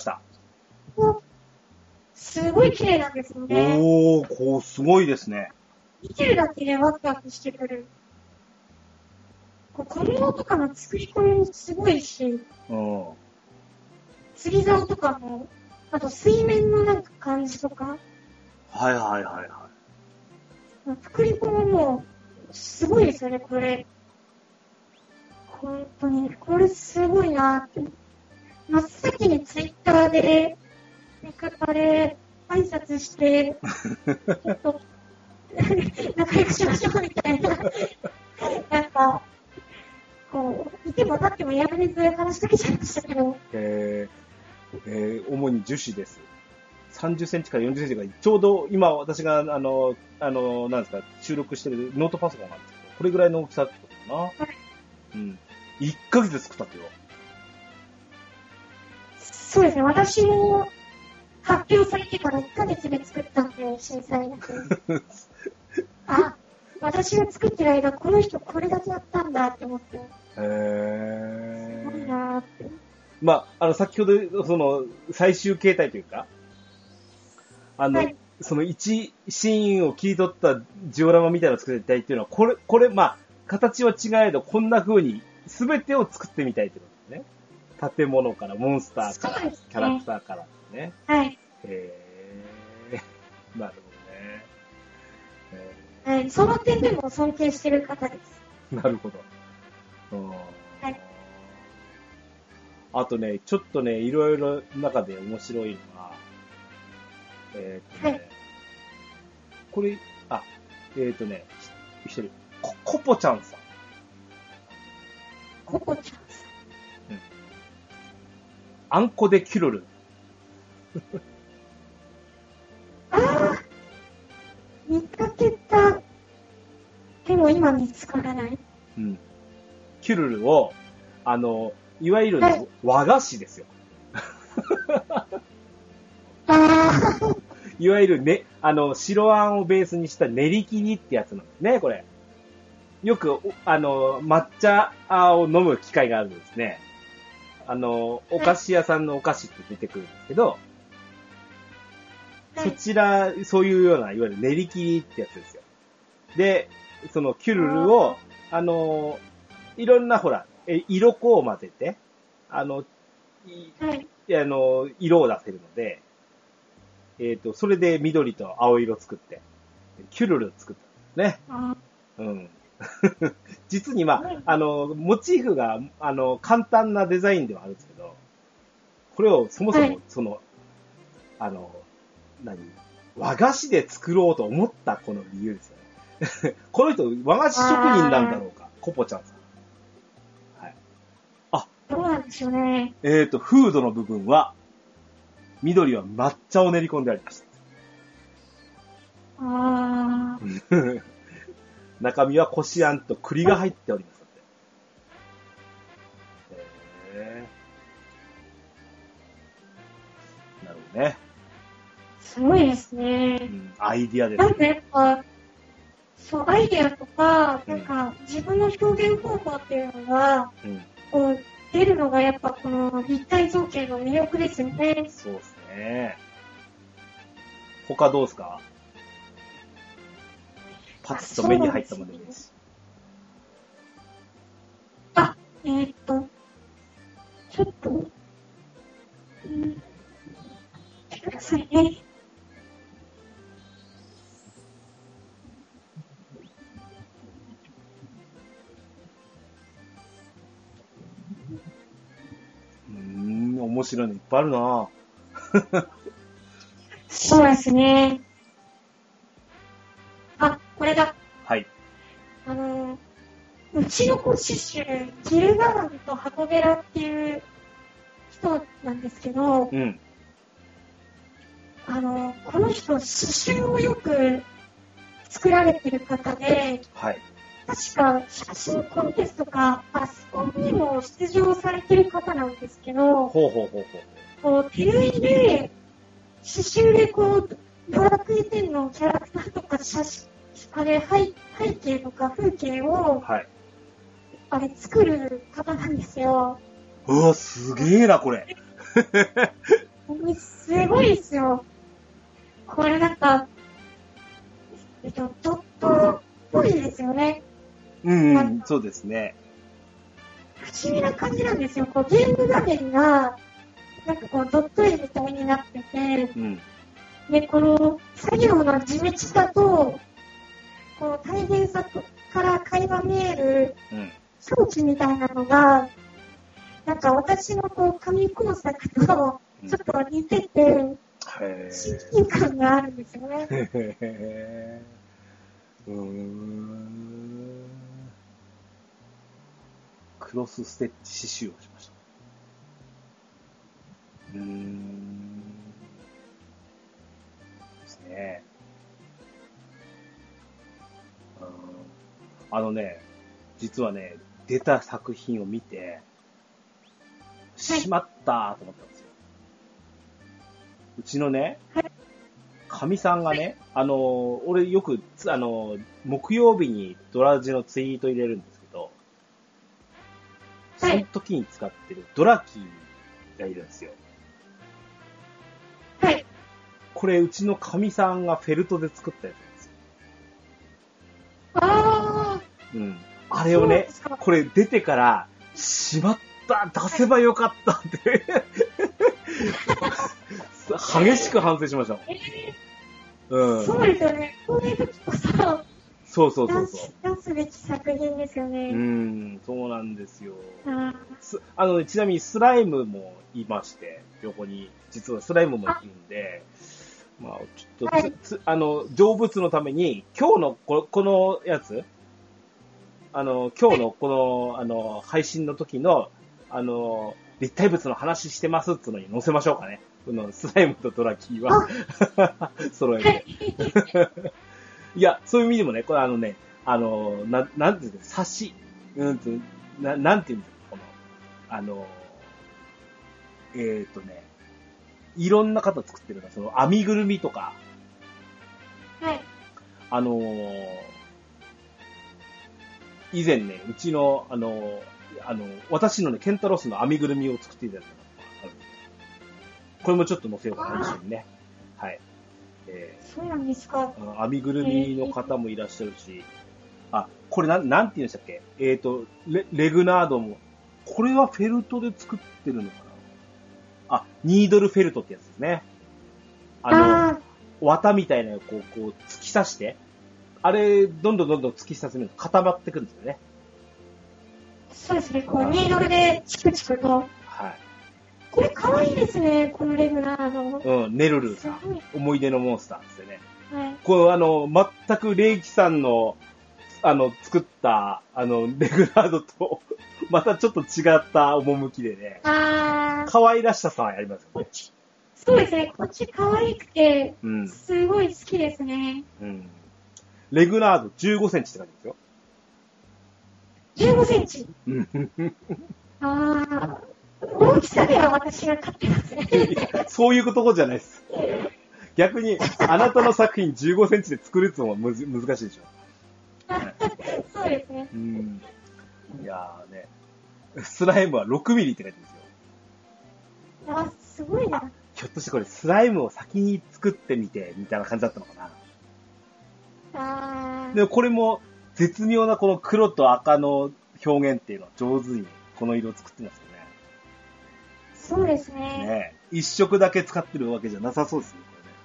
すごい綺麗なんですよね。 おー、こう、すごいですね。 見てるだけでワクワクしてくる。こう小物とかの作り込みもすごいし、 うん。 釣り竿とかも、あと水面のなんか感じとか、 はいはいはいは作り込みもすごいですよね、これ。本当に、これすごいなって。真っ先にツイッターで、あれ、挨拶して、ちょっと、仲良くしましょうみたいな。なんか、こう、いても立ってもやられず話しかけちゃいましたけど。 主に樹脂です。30センチから40センチが、ちょうど今私が、なんですか、収録してるノートパソコンなんですけど、これぐらいの大きさってことかな。 はい。 うん。1ヶ月で作ったってよ。 そうですね、私も発表されてから1ヶ月で作ったんで、震災なく。あ、私が作ってる間、この人これだけやったんだって思って。すごいなーって。 まあ、先ほど、その、最終形態というか、 はい。 その一シーンを切り取ったジオラマみたいなのを作りたいっていうのは、これ、まあ、形は違えど、こんな風に全てを作ってみたいってことですね。建物から、モンスターから、 そうですねキャラクターからですね。 はい。 なるほどね。 はい。その点でも尊敬してる方です。 なるほど。 はい。 あとね、ちょっとね、いろいろ中で面白いのが、 はい。 これ、あ、一人、コポちゃんさん。 ココちゃんさん。 あんこでキュルル。 あー、見かけた。でも今見つからない。 うん。キュルルを、いわゆる、 はい和菓子ですよ。 あー。 いわゆるね、白あんをベースにした練り切りってやつなんですね、これ。よく、抹茶を飲む機会があるんですね。お菓子屋さんのお菓子って出てくるんですけど、そちら、そういうような、いわゆる練り切りってやつですよ。で、そのキュルルを、いろんなほら、色粉を混ぜて、 はい。 色を出せるので、それで緑と青色作って、キュルル作ったんですね。 あうん。実にまあ、モチーフが、簡単なデザインではあるんですけど、これをそもそも、 はいその、和菓子で作ろうと思ったこの理由ですよね。この人、和菓子職人なんだろうか、コポちゃんさん。はい。 どうなんでしょうね。 フードの部分は、緑は抹茶を練り込んでありました。 あー。 中身はこしあんと栗が入っておりますので。なるほどね。 すごいですね。 うん、アイディアですなんかやっぱ、そう、アイデアとか、 うんなんか、自分の表現方法っていうのが、 うん。 こう、出るのがやっぱこの立体造形の魅力ですよね。 そうですね。他どうですか？パッと目に入ったものでいいです。 あ、ちょっと、くださいね。 面白いのいっぱいあるなぁ。 そうですね。あ、これだ。 はい。 うちの子シシュ、ジルガーンとハコベラっていう人なんですけど、 うん。 この人、刺繍をよく作られてる方で、 はい。 確か写真コンテストかパソコンにも出場されてる方なんですけど、 ほうほうほうほう。 こう手縫いで、刺繍でこう、ドラクエ10のキャラクターとか写真、背景とか風景を、 はい。 作る方なんですよ。 うわ、すげえな、これ。 すごいですよ。これなんか、ドットっぽいですよね。 うん、そうですね。 不思議な感じなんですよ。こうゲーム画面が、なんかこうドット絵みたいになってて、 うん。 で、この作業の地道さと、こう大変さから垣間見える装置みたいなのが、なんか私のこう紙工作とちょっと似てて、親近感があるんですよね。 クロスステッチ刺繍をしました。ですね。実はね、出た作品を見て、しまったーと思ったんですよ。うちのね、かみさんがね、俺よく、木曜日にドラジのツイート入れるんですけど、その時に使ってるドラキーがいるんですよ。 はい。 これ、うちのかみさんがフェルトで作ったやつなんですよ。 あうん。あれをね、これ出てから、しまった、出せばよかったって激しく反省しました。 そうですよね。こういう時こそ、 そう。 出すべき作品ですよね。 そうなんですよ。ちなみにスライムもいまして、横に、実はスライムもいるんで、まあ、ちょっと成仏のために、今日のこのやつ、今日のこの、配信の時の、立体物の話してますっていうのに載せましょうかね。このスライムとドラキーは揃えて。いや、そういう意味でもね、これなんていうんですか、差し、なんていうんですか、この、いろんな方作ってるのが、その編みぐるみとか、 はい。 以前ね、うちの、私のね、ケンタロスの編みぐるみを作っていただいたのがあるんで、これもちょっと載せようかな、一緒にね。はい。 そうなんですか。 編みぐるみの方もいらっしゃるし、これなんて言うんでしたっけ？レグナードも、これはフェルトで作ってるのかな？ニードルフェルトってやつですね。綿みたいなのをこう突き刺して、あれ、どんどん突き刺せると固まってくるんですよね。 そうですね、こう、ニードルでチクチクと。 はい。 これ可愛いですね、このレグナード。 ネルルさん。思い出のモンスターですよね。 はい。 これ全くレイキさんの、作った、レグナードと、またちょっと違った趣でね。可愛らしさはありますよね。 そうですね、こっち可愛くて、すごい好きですね。 レグナード15センチって感じですよ。 15センチ大きさでは私が勝ってますね。 そういうとこじゃないです。逆に、あなたの作品15センチで作るってのは難しいでしょ。 そうですね。 いやーね、スライムは6ミリって書いてるんですよ。 すごいな。 ひょっとしてこれスライムを先に作ってみて、みたいな感じだったのかな。でもこれも絶妙なこの黒と赤の表現っていうのは上手にこの色を作ってますよね。 そうですね。 一色だけ使ってるわけじゃなさそうですね、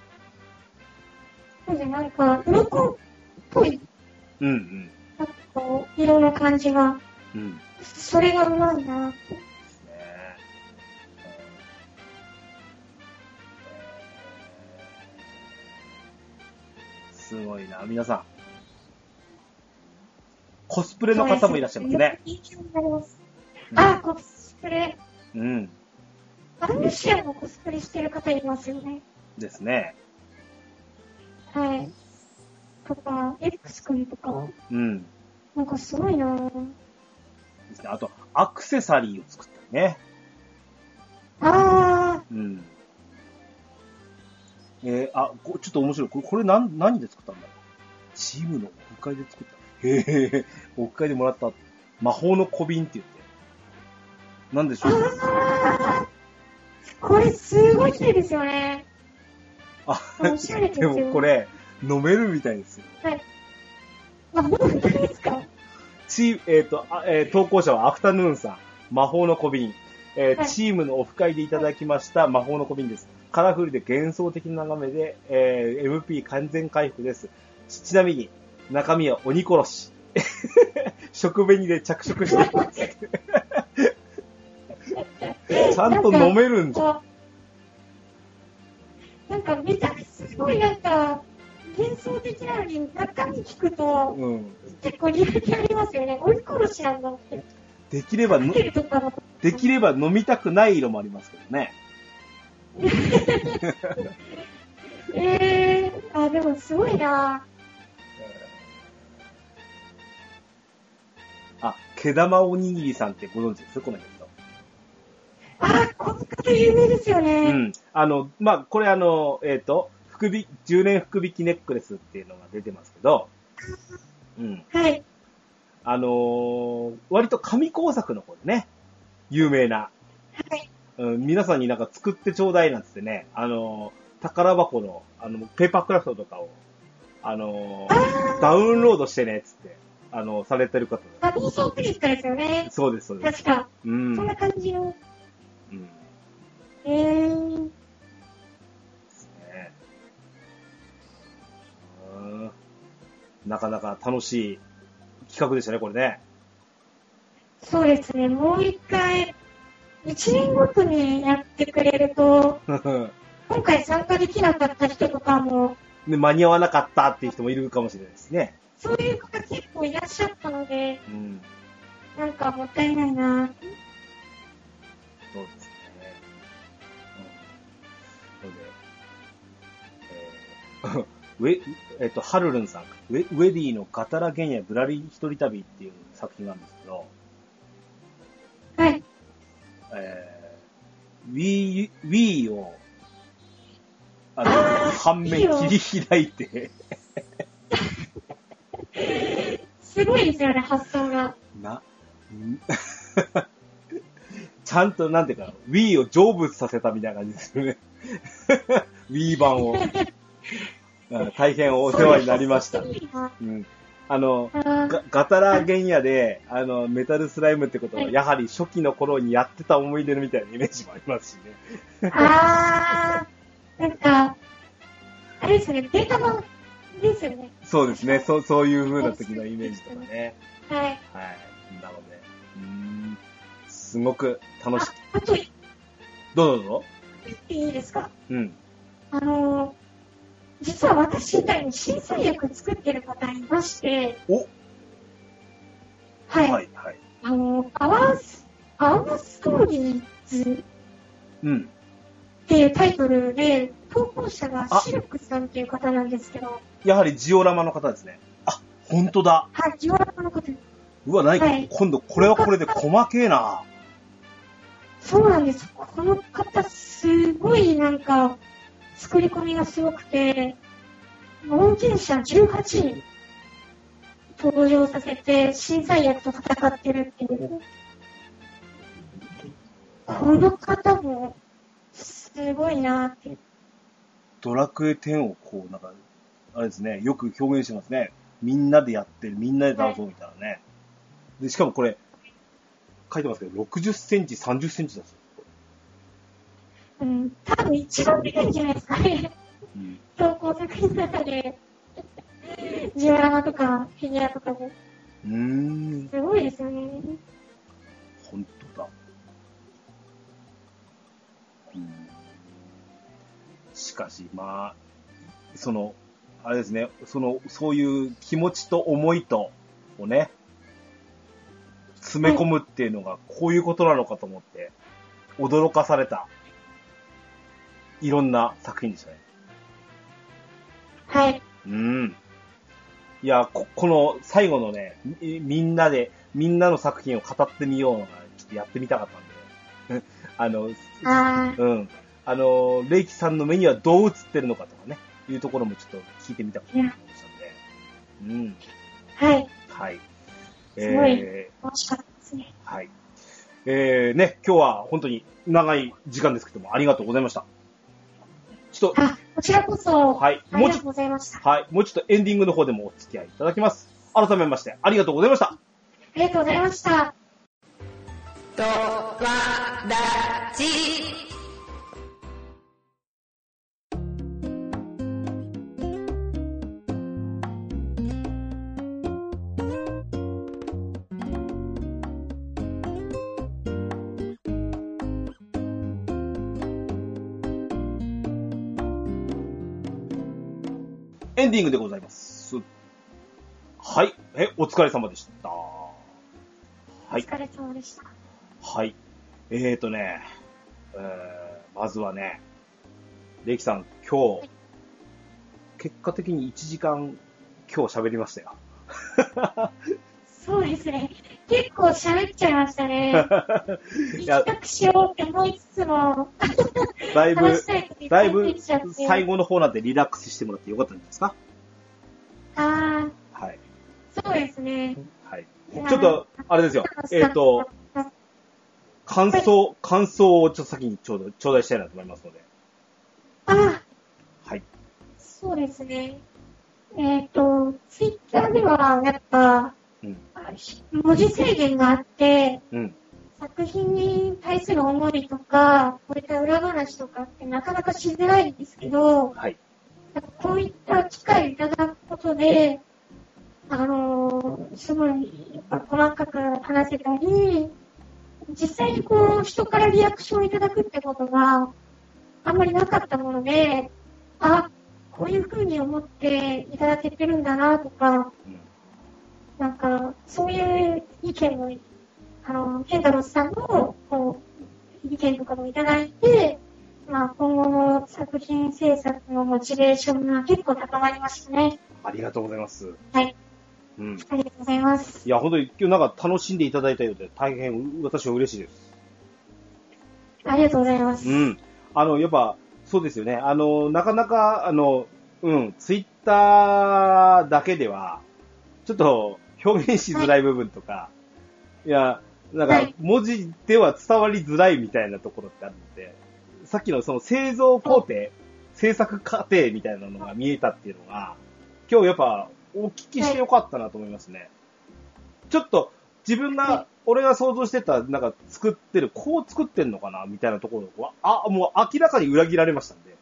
これね。なんか、鱗っぽい。なんかこう、色の感じが。それがうまいなって。 すごいな。皆さん。コスプレの方もいらっしゃいますね。 人気になります。あ、コスプレ。 うん。 アンルシアもコスプレしてる方いますよね。 ですね。 はい。とか、X 君とか。 うん。 なんかすごいなぁ。 ですね。あと、アクセサリーを作ったりね。 あうん。ちょっと面白い。これ何で作ったんだろう。チームのオフ会で作った。へえ、オフ会でもらった魔法の小瓶って言って。なんでしょう。 これすごい綺麗ですよね。 あ、 おしゃれですよ。 でもこれ、飲めるみたいですよ。 はい。あ、本当ですか？ 投稿者はアフタヌーンさん。魔法の小瓶。 はいチームのオフ会でいただきました魔法の小瓶です。カラフルで幻想的な眺めで、MP 完全回復です。ちなみに、中身は鬼殺し。食紅で着色しています。ちゃんと飲めるんじゃん。 なんかめちゃくちゃすごいなんか、幻想的なのに中身聞くと、 うん。 結構リアリティありますよね。鬼殺しなんだって。 できれば飲みたくない色もありますけどね。 あ、でもすごいなあ、毛玉おにぎりさんってご存知ですこの人。 あ、この方有名ですよね。 うん。これ10年福引きネックレスっていうのが出てますけど、うん。 はい。 割と紙工作の方でね、有名な。 はい。 うん、皆さんになんか作ってちょうだいなんつってね、宝箱の、ペーパークラフトとかを、ダウンロードしてね、つって、されてる方で。 あ、妄想クリックですよね。 そうです、そうです。 確か。 うん。 そんな感じの。 うん。ですね。なかなか楽しい企画でしたね、これね。 そうですね。もう一回、1年ごとにやってくれると、今回参加できなかった人とかも、 で間に合わなかったっていう人もいるかもしれないですね。 そういう方結構いらっしゃったので、 うん。 なんかもったいないなぁ。 そうですね。うん。ハルルンさん、ウェディのガタラゲンヤぶらり一人旅っていう作品なんですけど、 はい。 Wii を、半面切り開いてすごいですよね、発想が。 ちゃんと、なんていうか、Wii を成仏させたみたいな感じですよね。Wii 版を。大変お世話になりました。うん、ガタラゲンヤで、メタルスライムってことは、やはり初期の頃にやってた思い出のみたいなイメージもありますしね。 なんか、あれですね、データ版ですよね。 そうですね、そういう風な時のイメージとかね。 はい。 はい。なので、すごく楽しい。 あと、 どうぞ。 言っていいですか？ うん。 実は私以外に新作薬作ってる方いまして、はい。はい、はい。アワーストーリーズっていうタイトルで、投稿者がシルクさんっていう方なんですけど。 やはりジオラマの方ですね。あ、ほんとだ。 はい、ジオラマの方。 うわ、何か、はい、今度これはこれで細けえな。 そうなんです。この方、すごいなんか、作り込みがすごくて、冒険者18人登場させて、新災役と戦ってるっていう。この方も、すごいなって。 ドラクエ10をこう、なんか、あれですね、よく表現してますね。みんなでやってる、みんなで倒そうみたいなね。はい、で、しかもこれ、書いてますけど、60センチ、30センチだそう。 うん、多分一番でかいんじゃないですかね。投稿作品の中で、ジオラマとか、フィギュアとかで。すごいですよね。 ほんとだ。しかし、まあ、 あれですね、そういう気持ちと思いと、をね、詰め込むっていうのがこういうことなのかと思って、驚かされた、いろんな作品でしたね。 はい。 いや、この最後のね、みんなの作品を語ってみようのが、ちょっとやってみたかったんで、レイキさんの目にはどう映ってるのかとかね、いうところもちょっと聞いてみたかったと思いましたので、 はい。 はい。 すごい、楽しかったですね。 はい。ね、今日は本当に長い時間ですけども、ありがとうございました。ちょっと、 こちらこそ、 はい。 ありがとうございました。 はい。もうちょっとエンディングの方でもお付き合いいただきます。改めまして、ありがとうございました。 ありがとうございました。 ドワラジエンディングでございます。はい。お疲れ様でした。はい。 お疲れ様でした。 はい。まずはね、レイキさん、今日、結果的に1時間、今日喋りましたよ。 そうですね。結構喋っちゃいましたね。短くしようって思いつつも、 だいぶ最後後の方なんでリラックスしてもらってよかったんですか？ はい。そうですね。 はい。ちょっと、あれですよ。感想をちょっと先に頂戴したいなと思いますので。はい。 そうですね。ツイッターでは、やっぱ、文字制限があって、作品に対する思いとか、こういった裏話とかってなかなかしづらいんですけど、 はい。 こういった機会をいただくことで、すごい細かく話せたり、実際に人からリアクションをいただくってことがあんまりなかったもので、こういう風に思っていただけてるんだなとか、なんか、そういう意見も、ケンタロスさんの、意見とかもいただいて、今後の作品制作のモチベーションが結構高まりましたね。 ありがとうございます。 はい。ありがとうございます。 いや、本当に今日なんか楽しんでいただいたようで、大変私は嬉しいです。 ありがとうございます。 やっぱ、そうですよね。なかなか、ツイッターだけでは、ちょっと表現しづらい部分とか、いや、なんか、文字では伝わりづらいみたいなところってあるので、さっきのその製造工程、制作過程みたいなのが見えたっていうのが、今日やっぱお聞きしてよかったなと思いますね。ちょっと俺が想像してた、なんかこう作ってんのかなみたいなところは、もう明らかに裏切られましたんで。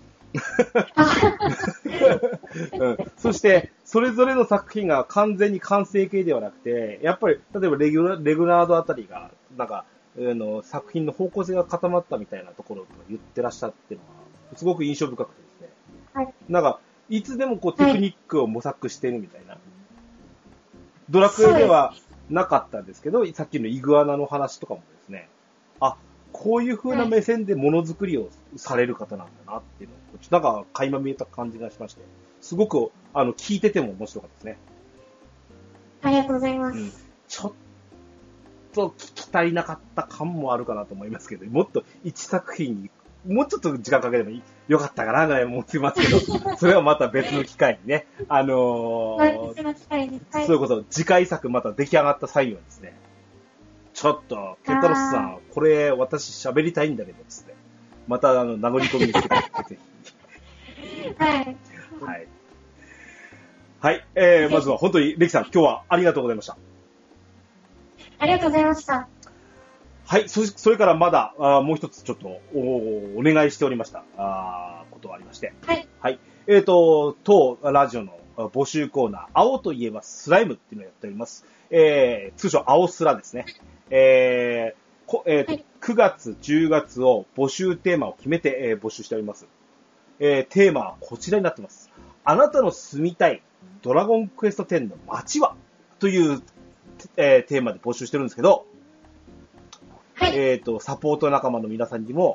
そして、それぞれの作品が完全に完成形ではなくて、やっぱり、例えばレグナードあたりが、なんか、作品の方向性が固まったみたいなところとか言ってらっしゃってるのが、すごく印象深くてですね。 はい。 なんか、いつでもテクニックを模索してるみたいな。ドラクエではなかったんですけど、さっきのイグアナの話とかもですね、こういう風な目線でものづくりをされる方なんだなっていうのを、なんか垣間見えた感じがしまして、すごく、聞いてても面白かったですね。 ありがとうございます。 ちょっと聞き足りなかった感もあるかなと思いますけど、もっと一作品に、もうちょっと時間かければよかったかなぐらい思ってますけど、それはまた別の機会にね、 別の機会に。 そういうこと、次回作また出来上がった際にはですね、ちょっと、ケンタロスさん、これ私喋りたいんだけど、つって。また、名残込みに来てください、ぜひ。 はい。 はい。はい、まずは本当に、レキさん、今日はありがとうございました。 ありがとうございました。 はい、それからまだ、もう一つちょっと、お願いしておりました、ことがありまして。 はい。 はい。当ラジオの募集コーナー、青といえばスライムっていうのをやっております。通称青スラですね。9月、10月を募集テーマを決めて、募集しております。テーマはこちらになっています。 あなたの住みたいドラゴンクエスト10の街はという、テーマで募集してるんですけど、 はい。 サポート仲間の皆さんにも、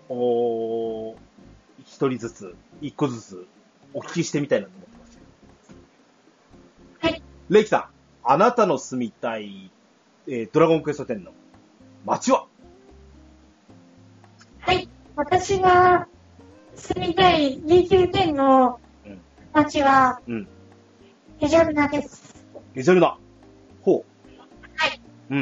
一人ずつ、一個ずつお聞きしてみたいなと思ってます。 はい。 レイキさん、あなたの住みたい、ドラゴンクエスト10の街は？ はい。私が住みたい D910 の街は、エジャルナです。 エジャルナ。ほう。 はい。 うん。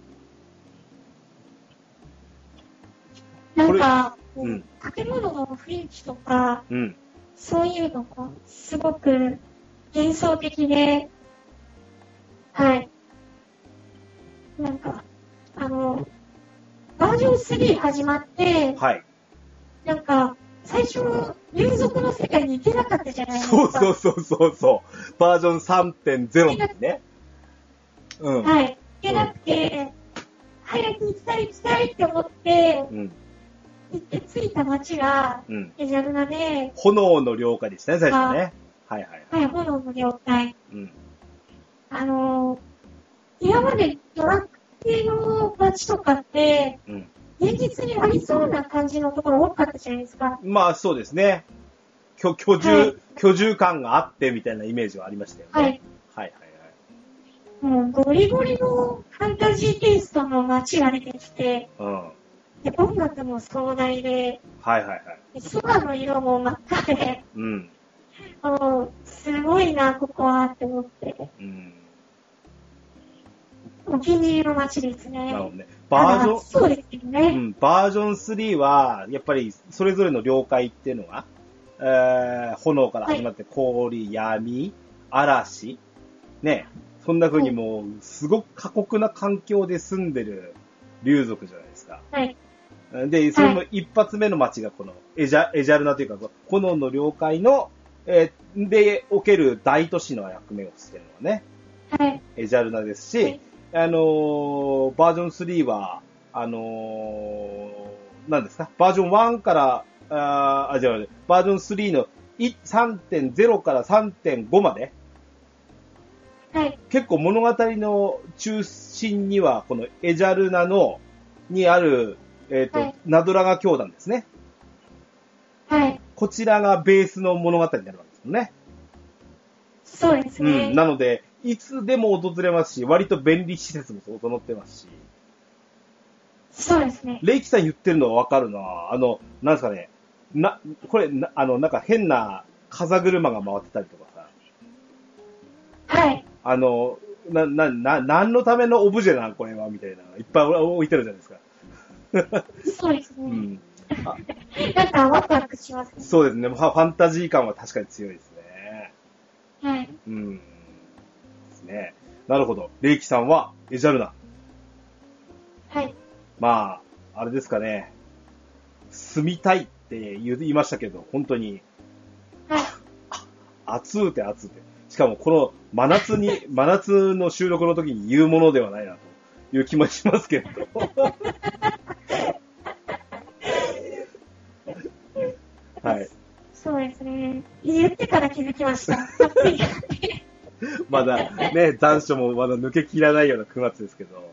なんか、建物の雰囲気とか、そういうのがすごく幻想的で、はい。なんか、バージョン3始まって、 はい。 なんか、最初、竜族の世界に行けなかったじゃないですか。 そう。バージョン 3.0 ですね。 はい。行けなくて、早く行きたいって思って、行って着いた街が、エジャルナで、 炎の領海でしたね、最初ね。はい。 はい、炎の領海。今までドラクエの街とかって、現実にありそうな感じのところ多かったじゃないですか。 まあそうですね。居住感があってみたいなイメージはありましたよね。はい。 もうゴリゴリのファンタジーテイストの街が出てきて、で音楽も壮大で、空の色も真っ赤で、すごいな、ここはって思って。お気に入りの街ですね。 なるほどね。バージョン、 そうですけどね。 バージョン3は、やっぱりそれぞれの領海っていうのが、炎から始まって氷、闇、嵐、ね、そんな風にもう、すごく過酷な環境で住んでる竜族じゃないですか。で、それも一発目の街がこのエジャルナというか、炎の領海の、で、おける大都市の役目をしてるのはね、エジャルナですし、バージョン3は、何ですか、バージョン1から、バージョン3の 3.0 から 3.5 まで、結構物語の中心には、このエジャルナにある、ナドラガ教団ですね。こちらがベースの物語になるわけですよね。 そうですね。 なので、いつでも訪れますし、割と便利施設も整ってますし。 そうですね。 レイキさん言ってるのはわかるな。なんですかね。これ、なんか変な風車が回ってたりとかさ。何のためのオブジェなんこれはみたいな。いっぱい置いてるじゃないですか。 そうですね。なんかワクワクしますね。 そうですね。ファンタジー感は確かに強いですね。ですね。なるほど。レイキさんはエジャルナ。まあ、あれですかね。住みたいって言いましたけど、本当に。暑うて。しかもこの真夏の収録の時に言うものではないなという気もしますけれど。 そうですね。言ってから気づきました。 まだね、残暑もまだ抜けきらないような9月ですけど。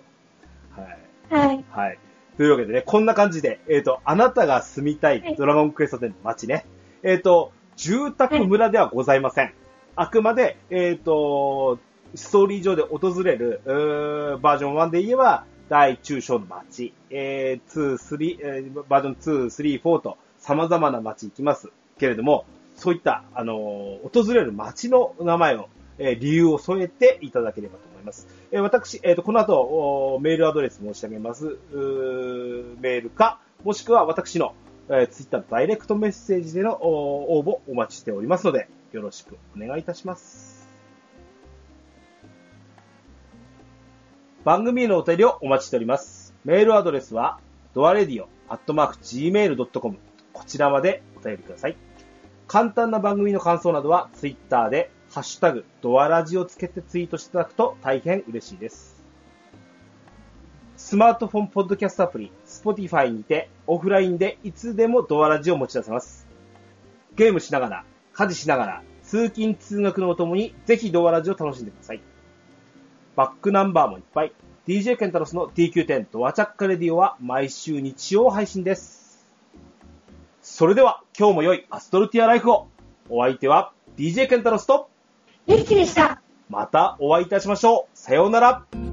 というわけでね、こんな感じで、あなたが住みたいドラゴンクエスト10の街ね。住宅村ではございません。あくまで、ストーリー上で訪れる、バージョン1で言えば、大中小の街、バージョン2、3、4と様々な街行きますけれども、そういった、訪れる街の名前を、理由を添えていただければと思います。私、この後、メールアドレス申し上げます。メールか、もしくは私の、ツイッターのダイレクトメッセージでの応募お待ちしておりますので、よろしくお願いいたします。番組へのお便りをお待ちしております。メールアドレスは、doaradio@gmail.com こちらまでお便りください。簡単な番組の感想などは、ツイッターで、ハッシュタグ、ドアラジをつけてツイートしていただくと大変嬉しいです。スマートフォンポッドキャストアプリ、Spotify にて、オフラインでいつでもドアラジを持ち出せます。ゲームしながら、家事しながら、 通勤通学のお供にぜひドアラジを楽しんでください。バックナンバーもいっぱい。DJ ケンタロスの TQ10 ドアチャッカレディオは毎週日曜配信です。それでは今日も良いアストルティアライフを。お相手は DJ ケンタロスとゆきでした。 またお会いいたしましょう。さようなら。